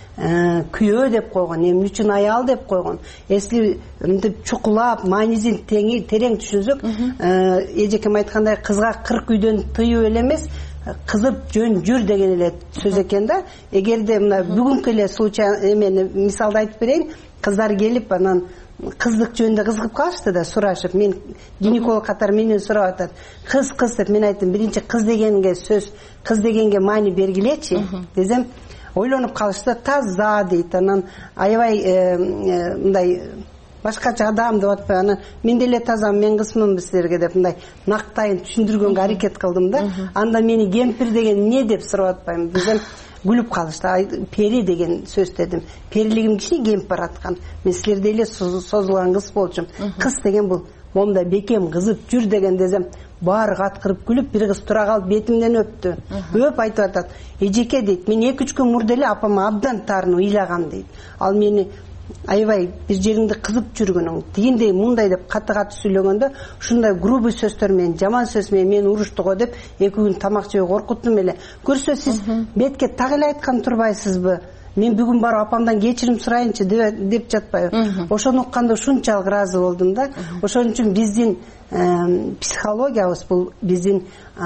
күйөө деп койгон? Эмне үчүн аял деп койгон? Эсли мынтип чукулап, маанисин терең түшүнсөк, эжекем айткандай, кызга 40 үйдөн тыюу эле эмес, кызып жөн жүр деген эле сөз экен да. Эгерде мына бүгүнкү эле случай эмени мисалды айтып берейин. Кыздар келип анан кыздык жөнүндө кызыгып калышты да, сурашып, мен гинеколог катары менен сурап атат. Кыз деп мен айттым, биринчи кыз дегенге сөз, кыз дегенге маани бергилечи десем, ойлонуп калышты, таза дейт. Анан аябай мындай башкача адам деп атпай, анан мен деле тазамын, мен кызмынбы силерге деп мындай нактайын түшүндүргөнгө аракет кылдым да. Анда мени кемпир деген эмне деп сурап атпайм десем, күлүп калышты. Пери деген сөз дедим. Перилигим кичине кемип бараткан. Мен силердей эле созулган кыз болчумун. Кыз деген бул момда бекем кызып жүр деген десем, баары каткырып күлүп, бир кыз тура калып бетимден өптү. Өп айтып атат, эжеке дейт, мен 2-3 күн мурда эле апама абдан таарынып ыйлагам дейт. Ал мени аябай бир жериңди кызып жүргөнүң, тигиндей мындай деп каты сүйлөгөндө, ушундай грубый сөздөр менен, жаман сөз менен мени урушту го деп 2 күн тамак жебей коркуттум эле. Көрсө сиз бетке так эле айткан турбайсызбы? Мен бүгүн барып апамдан кечирим сурайынчы деп жатпайбы? Ошону укканда ушунчалык ыраазы болдум да. Ошон үчүн биздин психологиябыз бул биздин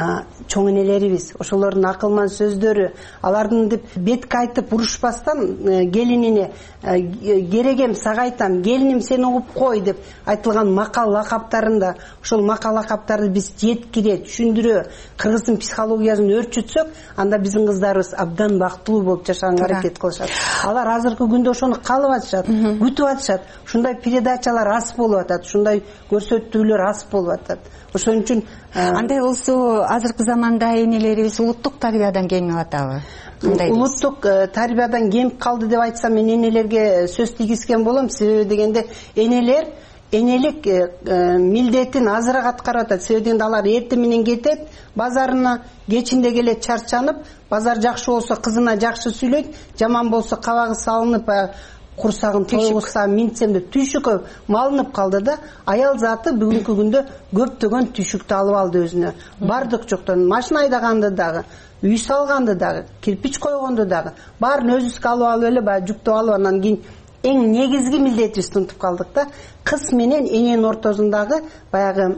чоң энелерибиз, ошолордун акылман сөздөрү, алардын деп бетке айтып урушпастан келинине керегем сага айтам, келиним сен угуп кой деп айтылган макал лакаптарында, ошол макал лакаптарды биз жеткире, түшүндүрө, кыргыздын психологиясын өрчүтсөк, анда биздин кыздарыбыз абдан бактылуу болуп жашаганга аракет кылышат. Алар азыркы күндө ошону каалап атышат, күтүп атышат. Ушундай передачалар аз болуп атат, ушундай көрсөтүүлөр аз болуп атат. Ошон үчүн андай болсо азыркы заманда энелерибиз улуттук тарбиядан кемип атабы? Улуттук тарбиядан кемип калды деп айтсам, мен энелерге сөз тийгизген болом. Себеби дегенде энелер энелик милдетин азыраак аткарып атат. Себеби дегенде алар эртең менен кетет базарына, кечинде келет чарчанып, базар жакшы болсо кызына жакшы сүйлөйт, жаман болсо кабагы салынып, курсагын тойгузса минтсем деп түйшүккө малынып калды да. Аял заты бүгүнкү күндө көптөгөн түйшүктү алып алды өзүнө. Бардык жоктон машина айдаганды дагы, үй салганды дагы, кирпич койгонду дагы баарын өзүбүзгө алып эле баягы жүктөп алып, анан кийин эң негизги милдетибизди унутуп калдык да. Кыз менен эненин ортосундагы баягы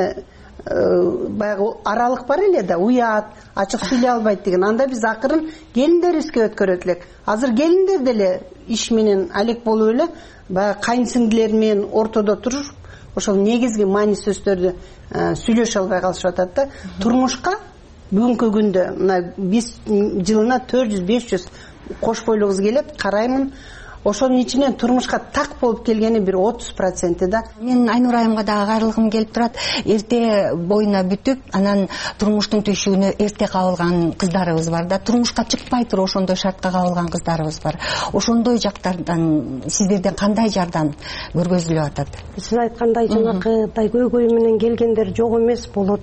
аралык бар эле да, уят, ачык сүйлөй албайт деген. Анда биз акырын келиндерибизге өткөрөт элек. Азыр келиндер деле иш менен алек болуп эле, баягы кайынсиңдилер менен ортодо туруп, ошол негизги маани сөздөрдү сүйлөшө албай калышып атат да. Турмушка бүгүнкү күндө мына биз жылына 400-500 кош бойлуу кыз келет, караймын. Ошонун ичинен турмушка так болуп келгени бир 30% да. Мен Айнур айымга дагы кайрылгым келип турат. Эрте боюна бүтүп, анан турмуштун түйшүгүнө эрте кабылган кыздарыбыз бар да. Турмушка чыкпай туруп ошондой шартка кабылган кыздарыбыз бар. Ошондой жактардан сиздерден кандай жардам көргөзүлүп атат? Сиз айткандай жанакыдай көйгөй менен келгендер жок эмес болот.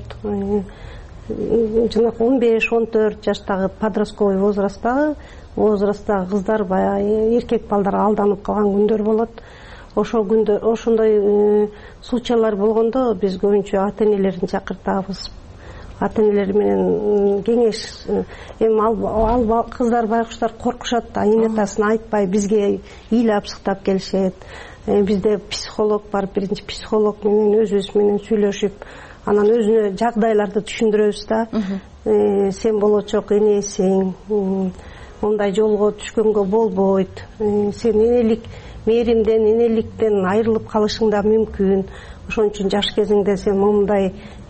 Жанакы 15-14 жаштагы подростковый возрасттагы кыздар баягы эркек балдар алданып калган күндөр болот. Ошол күндө ошондой случайлар болгондо биз көбүнчө ата-энелерин чакыртабыз. Ата-энелер менен кеңеш, эми ал кыздар байкуштар коркушат да, эне атасын айтпай бизге ыйлап сыктап келишет. Бизде психолог бар, биринчи психолог менен өзүбүз менен сүйлөшүп, анан өзүнө жагдайларды түшүндүрөбүз да. Сен болочок энесиң, мындай жолго түшкөнгө болбойт. Сен энелик мээримден, энеликтен айрылып калышың да мүмкүн. Ошон үчүн жаш кезиңде сен мындай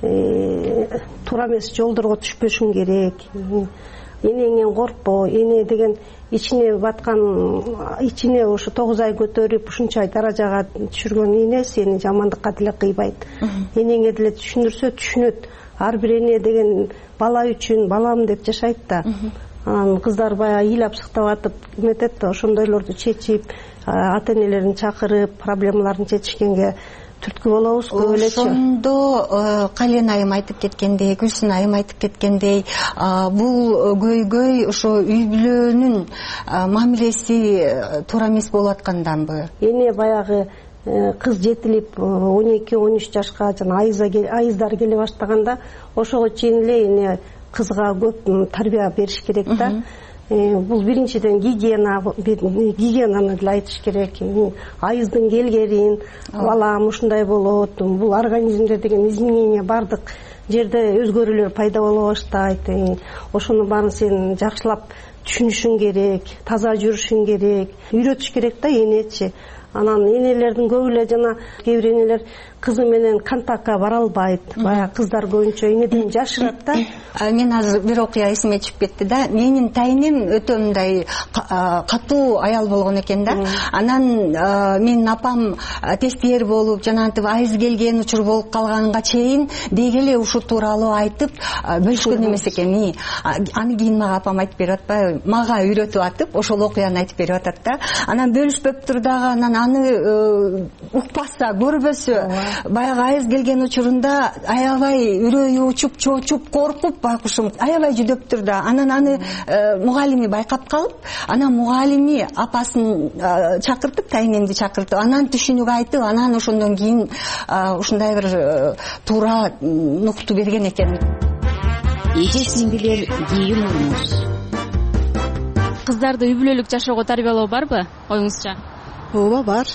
туура эмес жолдорго түшпөшүң керек. Энеңден коркпо. Эне деген ичине баткан, ичине ошо 9 ай көтөрүп ушунчай даражага түшүргөн эне сени жамандыкка деле кыйбайт. Энеңе деле түшүндүрсө түшүнөт. Ар бир эне деген бала үчүн балам деп жашайт да. Анан кыздар баягы ыйлап сыктап атып эметет да, ошондойлорду чечип, ата-энелерин чакырып, проблемаларын чечишкенге түрткү болобуз көп элечи. Ошондо Кален айым айтып кеткендей, Гүлсүн айым айтып кеткендей, бул көйгөй ошо үй бүлөнүн мамилеси туура эмес болуп атканданбы? Эне баягы кыз жетилип 12-13 жашка жана айыздар келе баштаганда ошого чейин эле эне кызга көп тарбия бериш керек да. Бул биринчиден гигиенаны деле айтыш керек. Айыздын келгерин, балам ушундай болот, бул организмде деген изменение бардык жерде өзгөрүүлөр пайда боло баштайт. Ошонун баарын сен жакшылап түшүнүшүң керек, таза жүрүшүң керек, үйрөтүш керек да энечи. Анан энелердин көбү эле жана кээ бир энелер кызы менен контактка бара албайт. Баягы кыздар көбүнчө энеден жашырат да. Мен азыр бир окуя эсиме түшүп кетти да. Менин тайнем өтө мындай катуу аял болгон экен да. Анан менин апам тестиер болуп, жанагынтип айыз келген учур болуп калганга чейин деги эле ушу тууралуу айтып бөлүшкөн эмес экен. Аны кийин мага апам айтып берип атпайбы? Мага үйрөтүп атып, ошол окуяны айтып берип атат да. Анан бөлүшпөптүр дагы, анан аны укпаса, көрбөсө, баягы айыз келген учурунда аябай үрөйү учуп, чоочуп, коркуп, байкушум аябай жүдөптүр да. Анан аны мугалими байкап калып, анан мугалими апасын чакыртып, тайнемди чакыртып, анан түшүнүк айтып, анан ошондон кийин ушундай бир туура нукту берген экен. Эже-сиңдилер кийин уруңуз. Кыздарды үй бүлөлүк жашоого тарбиялоо барбы оюңузча? Ооба, бар.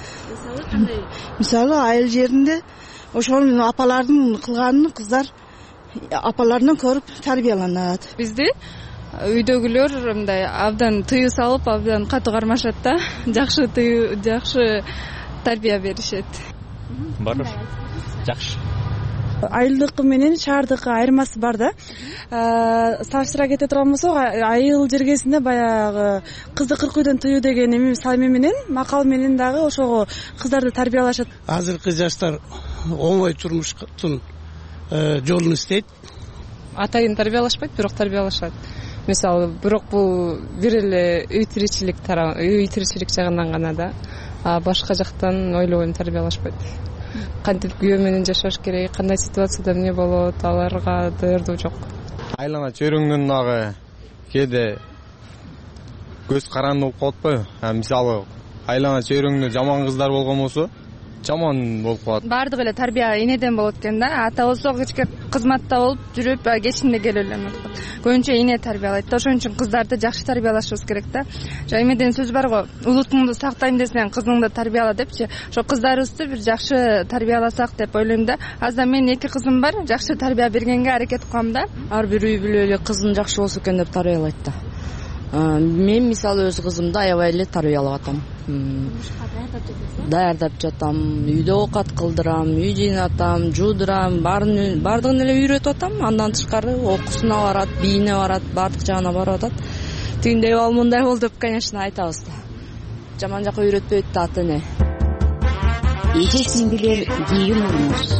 Мисалы айыл жеринде ошол апалардын кылганын кыздар апаларынан көрүп тарбияланат. Бизди үйдөгүлөр мындай абдан тыюу салып, абдан катуу кармашат да. Жакшы тарбия беришет. Бар. Жакшы. Айылдыкы менен шаардыкы айырмасы бар да. Салыштыра кете турган болсок, айыл жергесинде баягы кызды 40 үйдөн тыюу деген эми салме менен, макал менен дагы ошого кыздарды тарбиялашат. Азыркы жаштар оңой турмуштун жолун издейт. Атайын тарбиялашпайт, бирок тарбиялашат. Мисалы, бирок бул бир эле үй тиричилик жагынан гана да. Башка жактан ойлогон тарбиялашпайт. Кантип күйөө менен жашаш керек, кандай ситуацияда эмне болот, аларга даярдоо жок. Айлана чөйрөңдөн дагы кээде көз каранды болуп калат атпайбы? Мисалы, айлана чөйрөңдө жаман кыздар болгон болсо, жаман болуп калат. Бардык эле тарбия энеден болот экен да. Ата болсо кичке кызматта болуп жүрүп, кечинде келип эле көбүнчө эне тарбиялайт да. Ошон үчүн кыздарды жакшы тарбиялашыбыз керек да. Эмеден сөз бар го, улутуңду сактайм десең, кызыңды тарбияла депчи. Ошо кыздарыбызды бир жакшы тарбияласак деп ойлойм да. Азыр менин 2 кызым бар, жакшы тарбия бергенге аракет кылам да. Ар бир үй бүлөлү кызын жакшы болсо экен деп тарбиялайт да. Мен мисалы өз кызымды аябай эле тарбиялап атам. Даярдап жатам, үйдө оокат кылдырам, үй жыйнатам, жуудурам, бардыгын эле үйрөтүп атам. Андан тышкары окуусуна барат, бийине барат, бардык жагына барып атат. Тигиндей бол, мындай бол деп, конечно, айтабыз да. Жаман жака үйрөтпөйт да ата-эне. Эже-сиңдилер кийин уруңуз.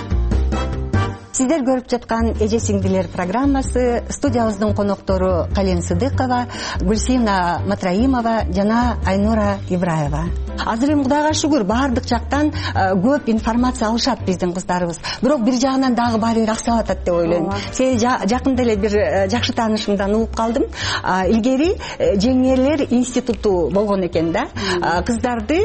Сиздер көрүп жаткан эже-сиңдилер программасы студиябыздын коноктору Кален Сыдыкова, Гүлсина Матраимова жана Айнура Ибраева. Азыр эми Кудайга шүгүр баардык жактан көп информация алышат биздин кыздарыбыз. Бирок бир жагынан дагы баары бир аксап атат деп ойлойм. Жакында эле бир жакшы таанышымдан угуп калдым. Илгери жеңелер институту болгон экен да. Кыздарды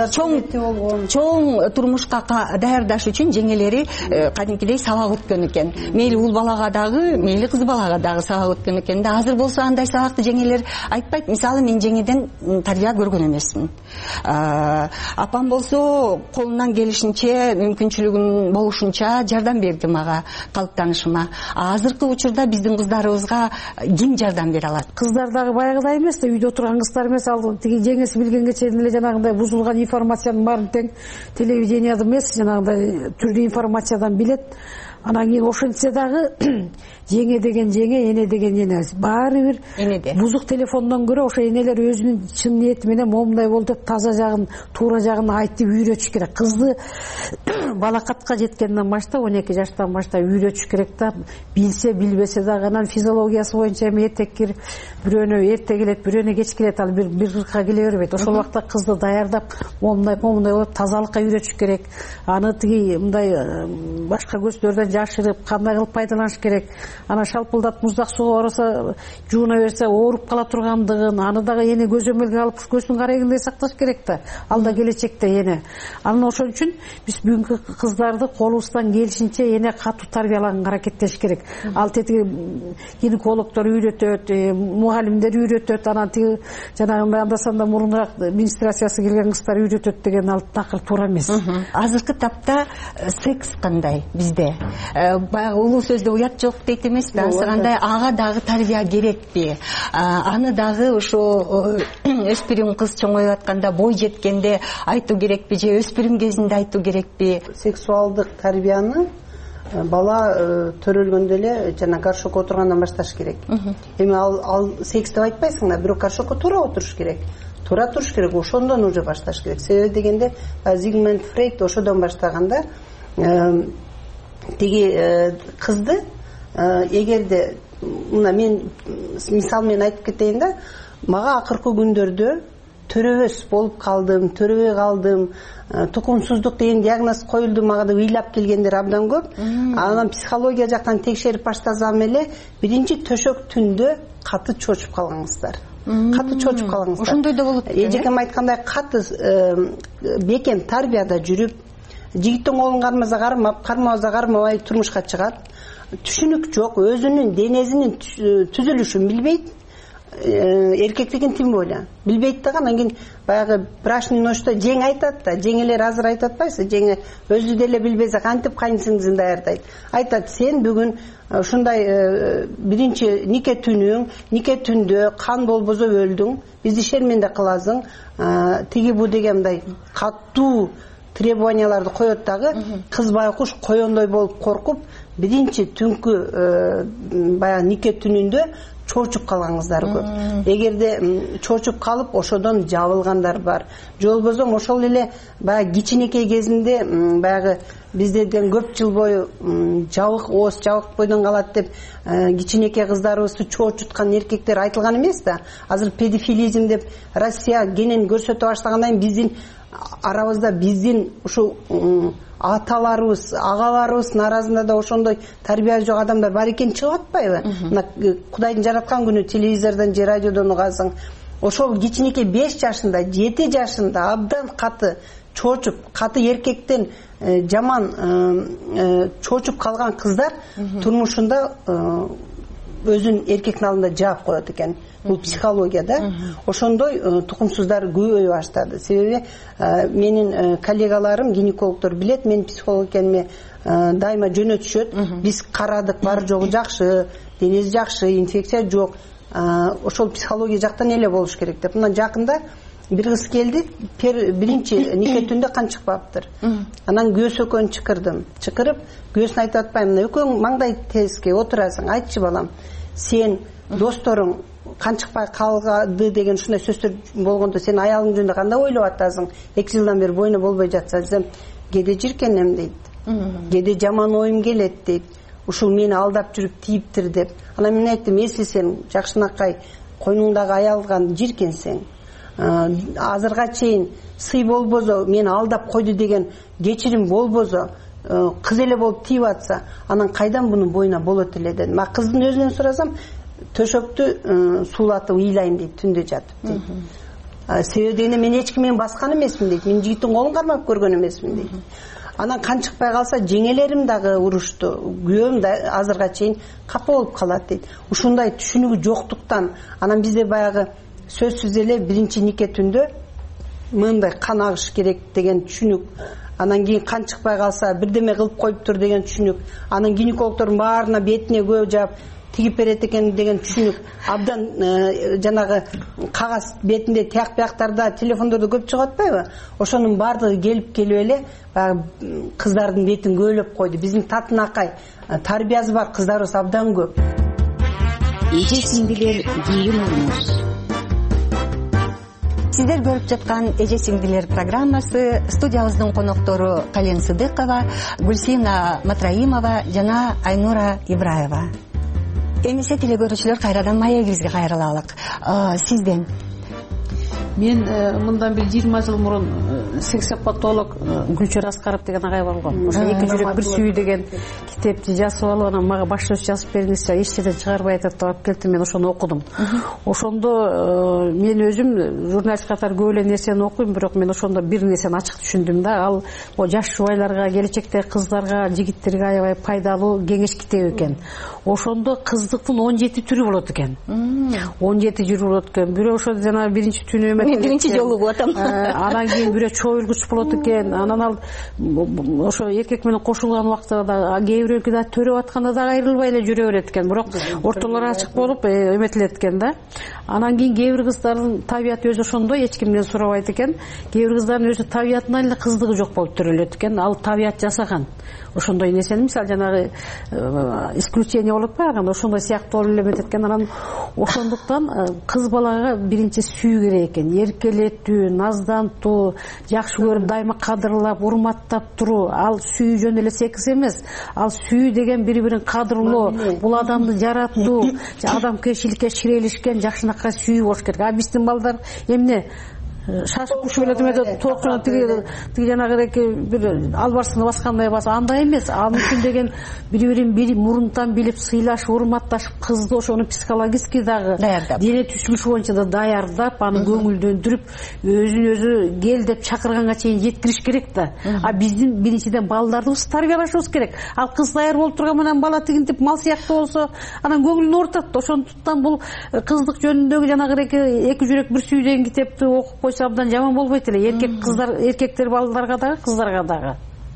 чоң турмушка даярдаш үчүн жеңелери кадимкидей сабак өткөн экен. Мейли ул балага дагы, мейли кыз балага дагы сабак өткөн экен да. Азыр болсо андай сабакты жеңелер айтпайт. Мисалы мен жеңеден тарбия көргөн эмесмин. Апам болсо колунан келишинче, мүмкүнчүлүгүн болушунча жардам берди мага, калыптанышыма. Азыркы учурда биздин кыздарыбызга ким жардам бере алат? Кыздар дагы баягыдай эмес да, үйдө отурган кыздар эмес, ал тиги жеңеси билгенге чейин эле жанагындай бузулган информациянын баарын тең телевиденияда эмес, жанагындай түрдүү информациядан билет. Анан кийин ошентсе дагы жеңе деген жеңе, эне деген эне. Баары бир энеде. Бузук телефондон көрө ошо энелер өзүнүн чын ниети менен момундай болду деп таза жагын, туура жагын айтып үйрөтүш керек. Кызды балакатка жеткенден баштап, 12 жаштан баштап үйрөтүш керек да. Билсе, билбесе дагы анан физиологиясы боюнча эми эртеккир бирөөнө эрте келет, бирөөнө кеч келет, ал бир кырка келе бербейт. Ошол убакта кызды даярдап, момундай болуп тазалыкка үйрөтүш керек. Аны тиги мындай башка көздөрдөн жашырып, кандай кылып пайдаланыш керек. Ана шалпылдат муздак сууга барса, жууна берсе ооруп кала тургандыгын, аны дагы эне көзөмөлгө алып көзүн карайгындай сакташ керек да. Ал да келечекте эне. Анан ошон үчүн биз бүгүнкү кыздарды колубуздан келишинче эне катуу тарбиялаганга аракеттеш керек. Ал тетиги гинекологдор үйрөтөт, мугалимдер үйрөтөт, анан тиги жанагындай анда-санда мурунураак менструациясы келген кыздар үйрөтөт деген ал такыр туура эмес. Азыркы тапта секс кандай бизде? баягы улуу сөздө уят жок дейт эмеспи, ансырандай ага дагы тарбия керекпи, аны дагы ошо өспүрүм кыз чоңоюп атканда, бой жеткенде айтуу керекпи же өспүрүм кезинде айтуу керекпи? Сексуалдык тарбияны бала төрөлгөндө эле жана горшокко отургандан башташ керек. Эми ал секс деп айтпайсың да, бирок горшокко туура отуруш керек. Туура туруш керек, ошондон уже башташ керек. Себеби дегенде Зигмунд Фрейд ошодон баштаганда тиги кызды эгерде мына мен мисал менен айтып кетейин да, мага акыркы күндөрдө төрөбөс болуп калдым, төрөбөй калдым, тукумсуздук деген диагноз коюлду мага деп ыйлап келгендер абдан көп. Анан психология жактан текшерип баштасам эле биринчи төшөк түндө каты чочуп калгансыздар. Каты чочуп калгансыздар. Ошондой да болот. Эжекем айткандай, каты бекем тарбияда жүрүп, жигиттин колун кармаса кармап, кармабаса кармабай турмушка чыгат. Түшүнүк жок, өзүнүн денесинин түзүлүшүн билбейт. Эркектигин тим эле билбейт да. Анан кийин баягы брачный ночто жең айтат да, жеңелер азыр айтып атпайсызбы, жеңе өзү деле билбесе кантип кайнсиңдисин даярдайт. Айтат, сен бүгүн ушундай биринчи нике түндө кан болбосо өлдүң, бизди шерменде кыласың, тиги бу дегендай катуу требованияларды коет дагы. Кыз байкуш коёндой болуп коркуп, биринчи түнкү баягы нике түнүндө чочуп калгаңыздар көп. Эгерде чочуп калып ошодон жабылгандар бар. Же болбосо ошол эле баягы кичинекей кезинде баягы биздерден көп жыл бою жабык ооз, жабык бойдон калат деп кичинекей кыздарыбызды чочуткан эркектер айтылган эмес да. Азыр педофилизм деп Россия кенен көрсөтө баштагандан кийин биздин арабызда биздин ушу аталарыбыз, агаларыбыздын арасында да ошондой тарбия жок адамдар бар экен чыгып атпайбы? Мына Кудайдын жараткан күнү телевизордон же радиодон угасың. Ошол кичинекей 5 жашында, 7 жашында абдан каты чочуп, каты эркектен жаман чочуп калган кыздар турмушунда өзүн эркектин алдында жаап коет экен. Бул психология да. Ошондой тукумсуздар көбөйө баштады. Себеби менин коллегаларым, гинекологдор билет, мен психолог экениме дайыма жөнөтүшөт. Биз карадык, бар жогу жакшы, денеси жакшы, инфекция жок. Ошол психология жактан эле болуш керек деп. Мына жакында бир кыз келди, биринчи нике түндө кан чыкпаптыр. Анан көз экөөнү чыкырдым. Чыкырып, көзүн айтып атпайм, мына экөөң маңдай теске отурасың, айтчы балам, сен досторуң кан чыкпай калды деген ушундай сөздөр болгондо сен аялың жөнүндө кандай ойлоп атасың? 2 жылдан бери бойна болбой жатса десем, кээде жиркенем дейт. Кээде жаман оюм келет дейт. Ушул мени алдап жүрүп тийиптир деп. Анан мен айттым, если сен жакшынакай койнуңдагы аялган жиркенсең, азырга чейин сый болбосо, мени алдап койду деген кечирим болбосо, кыз эле болуп тийип атса, анан кайдан мунун бойуна болот эле дедим. Ма кыздын өзүнөн сурасам, төшөктү суулатып ыйлайм дейт, түндө жатып дейт. Себеби дегенде мен эч кимдин баскан эмесмин дейт, мен жигиттин колун кармап көргөн эмесмин дейт. Анан кан чыкпай калса жеңелерим дагы урушту, күйөөм да азырга чейин капа болуп калат дейт. Ушундай түшүнүгү жоктуктан анан бизде баягы сөзсүз эле биринчи нике түндө мындай кан агыш керек деген түшүнүк. Анан кийин кан чыкпай калса бирдеме кылып коюптур деген түшүнүк. Анан гинекологдордун баарына бетине көп жаап тигип берет экен деген түшүнүк. Абдан жанагы кагаз бетинде тияк бияктарда, телефондордо көп чыгып атпайбы? Ошонун баардыгы келип эле баягы кыздардын бетин көөлөп койду. Биздин татынакай тарбиясы бар кыздарыбыз абдан көп. Эже сиңдилер кийин урмуш. Сиздер көрүп жаткан Эже сиңдилер программасы, студиябыздын коноктору Кален Сыдыкова, Гүлсина Матраимова жана Айнура Ибраева. Эмесе телегөрүүчүлөр, кайрадан маегибизге кайрылалык. Сизден мен мындан бир 20 жыл мурун сексопатолог Гүлчөр Аскаров деген агай болгон. Ошо эки жүрөк бир сүйүү деген китепти жазып алып, анан мага башлоочу жазып бериңизчи, эч жерден чыгарбай атат деп алып келди. Мен ошону окудум. Ошондо мен өзүм журналист катары көп эле нерсени окуйм, бирок мен ошондо бир нерсени ачык түшүндүм да. Ал жаш жубайларга, келечекте кыздарга, жигиттерге аябай пайдалуу кеңеш китеби экен. Ошондо кыздыктын 17 түрү болот экен. 17 түрү болот экен. Бирөө ошо жана биринчи түнү мен биринчи жолу угуп атам. Анан кийин бирөө чоюлгуч болот экен. Анан ал ошо эркек менен кошулган убакта да кээ бирөөкү да төрөп атканда да айрылбай эле жүрө берет экен. Бирок ортолору ачык болуп эметилет экен да. Анан кийин кээ бир кыздардын табияты өзү ошондой, эч кимден сурабайт экен. Кээ бир кыздардын өзү табиятынан эле кыздыгы жок болуп төрөлөт экен. Ал табият жасаган. Ошондой нерсени мисалы жанагы исключение болуп калган, ошондой сыяктуу болуп эметет экен. Анан ошондуктан кыз балага биринчи сүйүү керек экен, эркелетүү, наздантуу, жакшы көрүп дайыма кадырлап, урматтап туруу. Ал сүйүү жөн эле секс эмес. Ал сүйүү деген бири-бирин кадырлоо, бул адамды жараттуу, адамгерчиликке ширелишкен жакшынакай сүйүү болуш керек. А биздин балдар эмне шашып кушуп эле эметип тоокчона тиги жанагы бир албарсыны баскандай баса, андай эмес. Ал үчүн деген бири-бирин мурунтан билип сыйлашып, урматташып, кызды ошону психологически дагы дене түзүлүшү боюнча да даярдап, аны көңүлдөндүрүп, өзүн өзү кел деп чакырганга чейин жеткириш керек да. А биздин биринчиден балдарыбызды тарбиялашыбыз керек. Ал кыз даяр болуп турган менен бала тигинтип мал сыяктуу болсо, анан көңүлүн оорутат. Ошондуктан бул кыздык жөнүндөгү жанагы эки жүрөк бир сүйдөн китепти окуп койсо абдан жаман болбойт эле. Эркектер балдарга дагы, кыздарга дагы.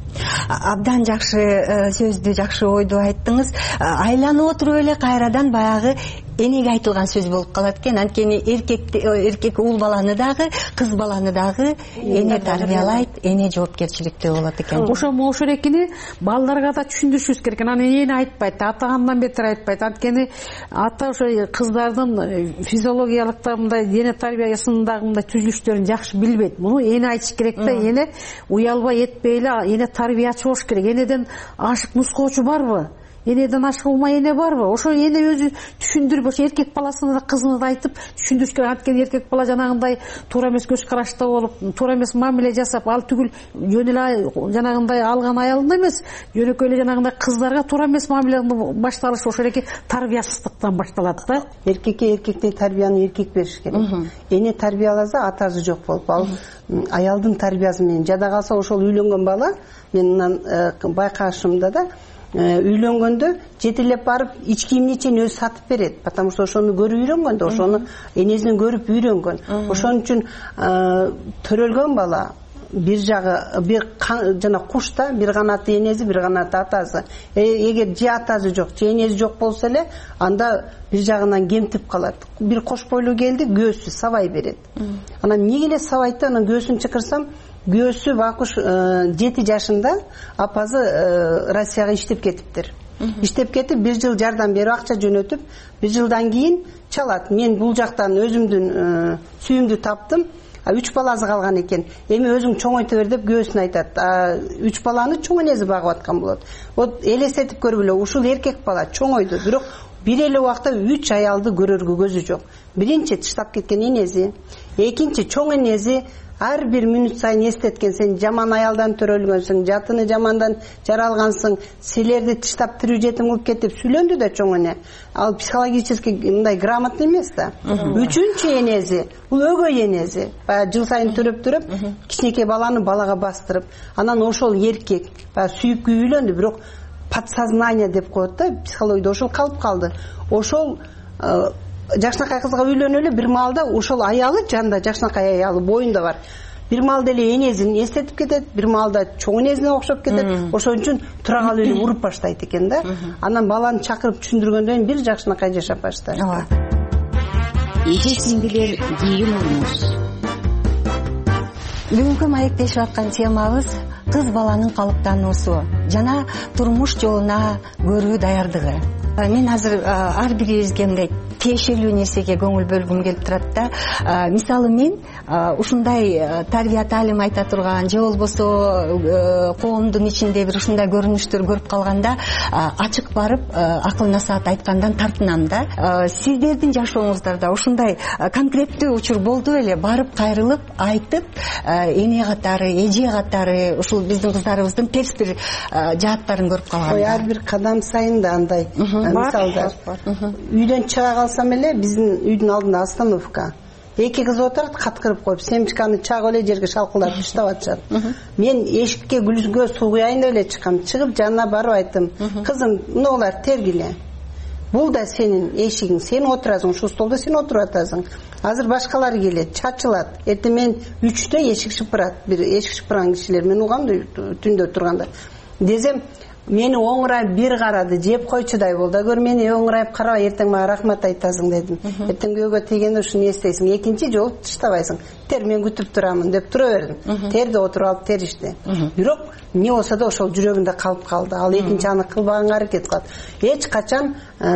Абдан жакшы сөздү, жакшы ойду айттыңыз. Айланып отуруп эле кайрадан баягы энеге айтылган сөз болуп калат экен. Анткени эркек уул баланы дагы, кыз баланы дагы эне тарбиялайт, эне жоопкерчиликтүү болот экен. Ошол экини балдарга да түшүндүрүшүбүз керек. Анан эне айтпайт, атагандан бетер айтпайт. Анткени ата ошо кыздардын физиологиялык да мындай дене тарбиясындагы мындай түзүлүштөрүн жакшы билбейт. Муну эне айтыш керек да. Эне уялбай этпей эле эне тарбиячы болуш керек. Энеден ашык нускоочу барбы? Энеден ашык улма эне барбы? Ошо эне өзү түшүндүрүп, ошо эркек баласына да кызына да айтып түшүндүрүш керек. Анткени эркек бала жанагындай туура эмес көз карашта болуп, туура эмес мамиле жасап, ал түгүл жөн эле жанагындай алган аялына эмес, жөнөкөй эле жанагындай кыздарга туура эмес мамиле башталышы ошол эки тарбиясыздыктан башталат да. Эркекке эркектей тарбияны эркек бериш керек. Эне тарбияласа атасы жок болуп, ал аялдын тарбиясы менен жада калса ошол үйлөнгөн бала, мен мындан байкашымда да үйлөнгөндө жетелеп барып ич кийимине чейин өзү сатып берет, потому что ошону көрүп үйрөнгөн да, ошону энесинен көрүп үйрөнгөн. Ошон үчүн төрөлгөн бала бир жагы бир жана куш да, бир канаты энеси, бир канаты атасы. Эгер же атасы жок, же энеси жок болсо эле, анда бир жагынан кемтип калат. Бир кош бойлуу келди, көөсү сабай берет. Анан эмнеге эле сабайт да, анан көөсүн чыкырсам, көөсү бакуш 7 жашында апасы Россияга иштеп кетиптир. Иштеп кетип, бир жыл жардам берип, акча жөнөтүп, бир жылдан кийин чалат. Мен бул жактан өзүмдүн сүйүмдү таптым. 3 баласы калган экен. Эми өзүң чоңойто бер деп көөсүн айтат. 3 баланы чоң энеси багып аткан болот. Вот элестетип көргүлө, ушул эркек бала чоңойду, бирок бир эле убакта 3 аялды көрөргө көзү жок. Биринчи тыштап кеткен энеси, экинчи чоң энеси ар бир мүнөт сайын эстеткен, сен жаман аялдан төрөлгөнсүң, жатыны жамандан жаралгансың, силерди тыштап тирүү жетим кылып кетип сүйлөндү да чоң эне. Ал психологически мындай грамотный эмес да. Үчүнчү энеси, бул өгөй энеси. Баягы жыл сайын төрөп кичинекей баланы балага бастырып, анан ошол эркек баягы сүйүп үйлөндү, бирок подсознание деп коет да, психологияда ошол калып калды. Ошол жакшынакай кызга үйлөнүп эле бир маалда ошол аялы жанында, жакшынакай аялы боюнда бар. Бир маалда эле энесин эстетип кетет, бир маалда чоң энесине окшоп кетет. Ошон үчүн тура калып эле уруп баштайт экен да. Анан баланы чакырып түшүндүргөндөн кийин бир жакшынакай жашап баштайт. Эже-сиңдилер кийин болуңуз. Бүгүнкү маектешип аткан темабыз кыз баланын калыптануусу жана турмуш жолуна көрүү даярдыгы. Мен азыр ар бирибизге мындай тиешелүү нерсеге көңүл бөлгүм келип турат да. Мисалы мен ушундай тарбия таалим айта турган же болбосо коомдун ичинде бир ушундай көрүнүштөр көрүп калганда ачык барып акыл насаат айткандан тартынам да. Сиздердин жашооңуздарда ушундай конкреттүү учур болду эле, барып кайрылып айтып эне катары, эже катары ушул биздин кыздарыбыздын терс бир жааттарын көрүп калган. Ар бир кадам сайын да андай мисалдар. Үйдөн чыга калсам эле биздин үйдүн алдында остановка. Эки кыз отурат, каткырып коюп, семчканы чагып эле жерге шалкылдап таштап атышат. Мен эшикке гүлгө суу куяйын деп эле чыккам. Чыгып жанына барып айттым: "Кызым, мынулар тергиле. бул да сенин эшигиң, сен отурасың, ушул столдо сен отуруп атасың. Азыр башкалар келет, чачылат. Эртең менен 3-тө эшик шыпырат, бир эшик шыпырган кишилер мен угам түндө турганда. Десем, мени оңурайып бир карады, жеп койчудай болду. Көр мени оңурайып карабай, эртең мага рахмат айтасың дедим. Эртең күйөөгө тийгенде ушуну эстейсиң, экинчи жолу таштабайсың. Тер мен күтүп турамын деп тура бердим. Терде отуруп алып теришти. Бирок эмне болсо да ошол жүрөгүндө калып калды. Ал экинчи аны кылбаганга аракет кылат. Эч качан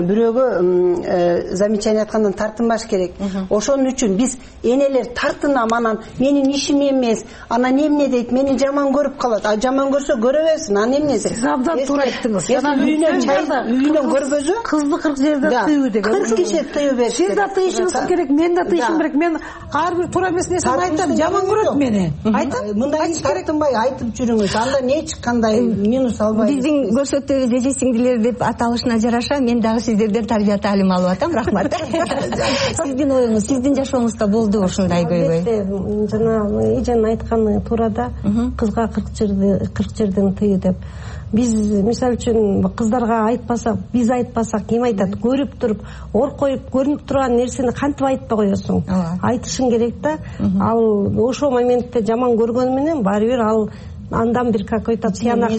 бирөөгө замечание аткандан тартынбаш керек. Ошон үчүн биз энелер тартынам, анан менин ишим эмес, анан эмне дейт, мени жаман көрүп калат. А жаман көрсө көрө берсин, анан эмнеси? Сиз абдан туура айттыңыз. Үйүнөн көргөзө кызды 40 жерде тыйуу деген. 40 киши тыйуу беришет. Сиз да тыйышыңыз керек, мен да тыйышым керек. Мен ар бир туура эмес нерсени айтам, жаман көрөт мени. Айтам, мындай тартынбай айтып жүрүңүз. Анда эч кандай минус албайбыз. Биздин көрсөтүүбүз эже сиңдилер деп аталышына жараша мен дагы сиздерден тарбия таалим алып атам. Рахмат. Сиздин оюңуз, сиздин жашооңузда болду ушундай көйгөй? Жана эженин айтканы туура да, кызга 40 жерден тыйы деп. Биз мисалы үчүн кыздарга айтпасак, биз айтпасак ким айтат? Көрүп туруп, оркоюп көрүнүп турган нерсени кантип айтпай коесуң? Айтышың керек да. Ал ошол моментте жаман көргөнү менен баары бир ал андан бир какой-то тыянак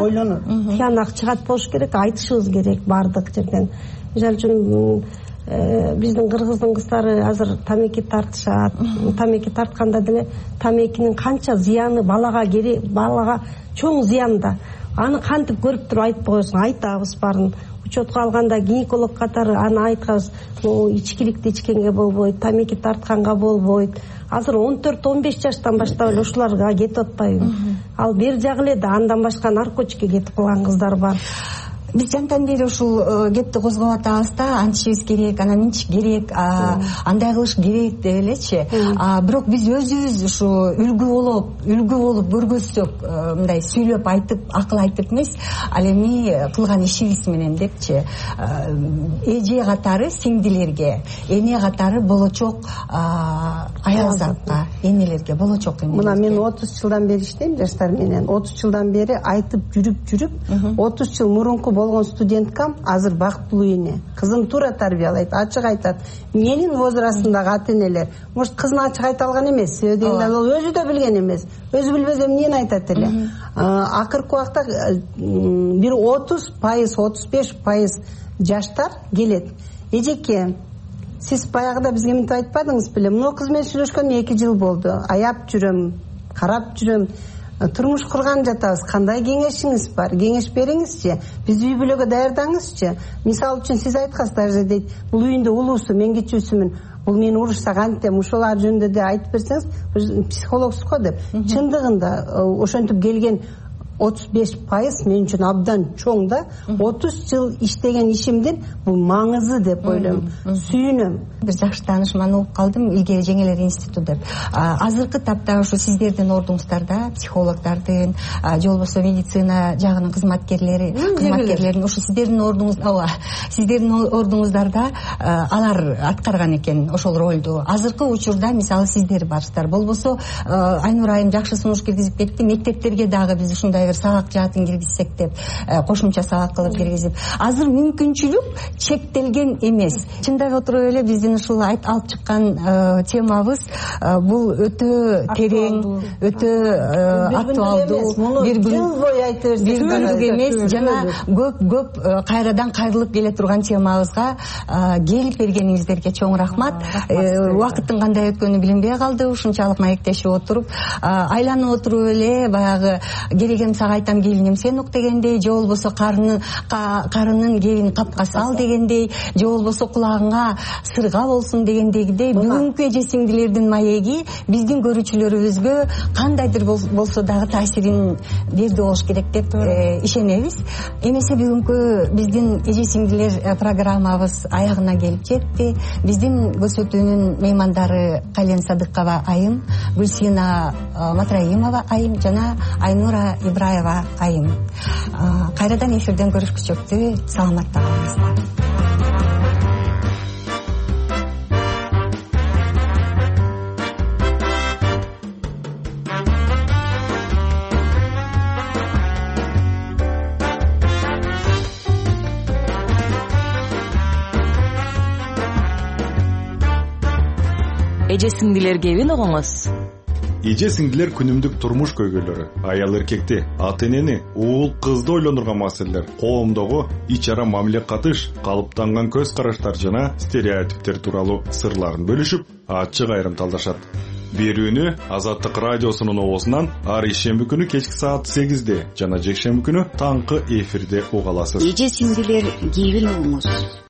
чыгат болуш керек, айтышыбыз керек баардык жерден. Мисалы үчүн биздин кыргыздын кыздары азыр тамеки тартышат. Тамеки тартканда деле тамекинин канча зыяны балага чоң зыян да. Аны кантип көрүп туруп айтпай коесуң? Айтабыз баарын. Учетко алганда гинеколог катары аны айткабыз. Ичкиликти ичкенге болбойт, тамеки тартканга болбойт. Азыр 14-15 жаштан баштап эле ушуларга кетип атпайбы? Ал бери жагы эле да андан башка наркотикке кетип калган кыздар бар. Биз жантан бери ушул кепти козгоп атабыз да, антишибиз керек, анан мынчы керек, андай кылыш керек деп элечи. Бирок биз өзүбүз ушу үлгү болуп көргөзсөк, мындай сүйлөп айтып, акыл айтып эмес, ал эми кылган ишибиз менен депчи. Эже катары сиңдилерге, эне катары болочок аялзатка, энелерге, болочок энелерге. Мына мен 30 жылдан бери иштейм жаштар менен. 30 жылдан бери айтып жүрүп, 30 жыл мурунку болгон студенткам азыр бактылуу эне. Кызым туура тарбиялайт, ачык айтат. Менин возрастымдагы ата-энелер, может, кызын ачык айта алган эмес, себеби дегенде ал өзү да билген эмес. Өзү билбесе эмнени айтат эле. Акыркы убакта бир 30%, 35% жаштар келет. Эжеке, сиз баягыда бизге мынтип айтпадыңыз беле? Мына кыз менен сүйлөшкөнү 2 жыл болду. Аяп жүрөм, карап жүрөм. Турмуш курган жатабыз. Кандай кеңешиңиз бар? Кеңеш бериңизчи. Биз үй бүлөгө даярдаңызчы. Мисалы үчүн сиз айткансыздар дейт, бул үйүндө улуусу, мен кичүүсүмүн. Бул мени урушса кантем, ушулар жөнүндө да айтып берсеңиз, психологсуз го деп. Чындыгында ошентип келген 35% мен үчүн абдан чоң да. 30 жыл иштеген ишимдин бул маңызы деп ойлойм. Сүйүнөм. Бир жакшы таанышман угуп калдым, Илгери Жеңелер институту деп. Азыркы тапта ушу сиздердин ордуңуздарда, психологдордун, же болбосо медицина жагынын кызматкерлерин ушу сиздердин ордуңуздарда алар аткарган экен ошол ролду. Азыркы учурда мисалы сиздер барсыздар. Болбосо Айнур айым жакшы сунуш киргизип кетти. Мектептерге дагы биз ушундай бир сабак жаатын киргизсек деп, кошумча сабак кылып киргизип. Азыр мүмкүнчүлүк чектелген эмес. Чындап отуруп эле биздин ушул алып чыккан темабыз бул өтө терең, өтө актуалдуу, бир жыл бою айтып эмес, жана көп кайрадан кайрылып келе турган темабызга келип бергениңиздерге чоң рахмат. Убакыттын кандай өткөнү билинбей калды, ушунчалык маектешип отуруп, айланып отуруп эле баягы керегем сага айтам келиним сен ук дегендей, же болбосо карынын кебин капка сал дегендей, же болбосо кулагыңа сырга болсун дегендегидей бүгүнкү эже сиңдилердин маеги биздин көрүүчүлөрүбүзгө кандайдыр болсо дагы таасирин берди болуш керек деп ишенебиз. Эмесе бүгүнкү биздин эже сиңдилер программабыз аягына келип жетти. Биздин көрсөтүүнүн меймандары Кален Садыкова айым, Гүлсина Матраимова айым жана Айнура Ибраева айым. Кайрадан эфирден көрүшкүчөктү, саламатта калыңыздар. эже сиңдилер кебин угуңуз. Эже сиңдилер күнүмдүк турмуш көйгөйлөрү, аял эркекти, ата энени, уул кызды ойлондурган маселелер, коомдогу ич ара мамиле катыш, калыптанган көз караштар жана стереотиптер тууралуу сырларын бөлүшүп, ачык айрымталдашат. Берүүнү Азаттык радиосунун оозунан ар ишемби күнү кечки саат 8-де жана жекшемби күнү таңкы эфирде уга аласыз. Эже сиңдилер кийбин угуңуз.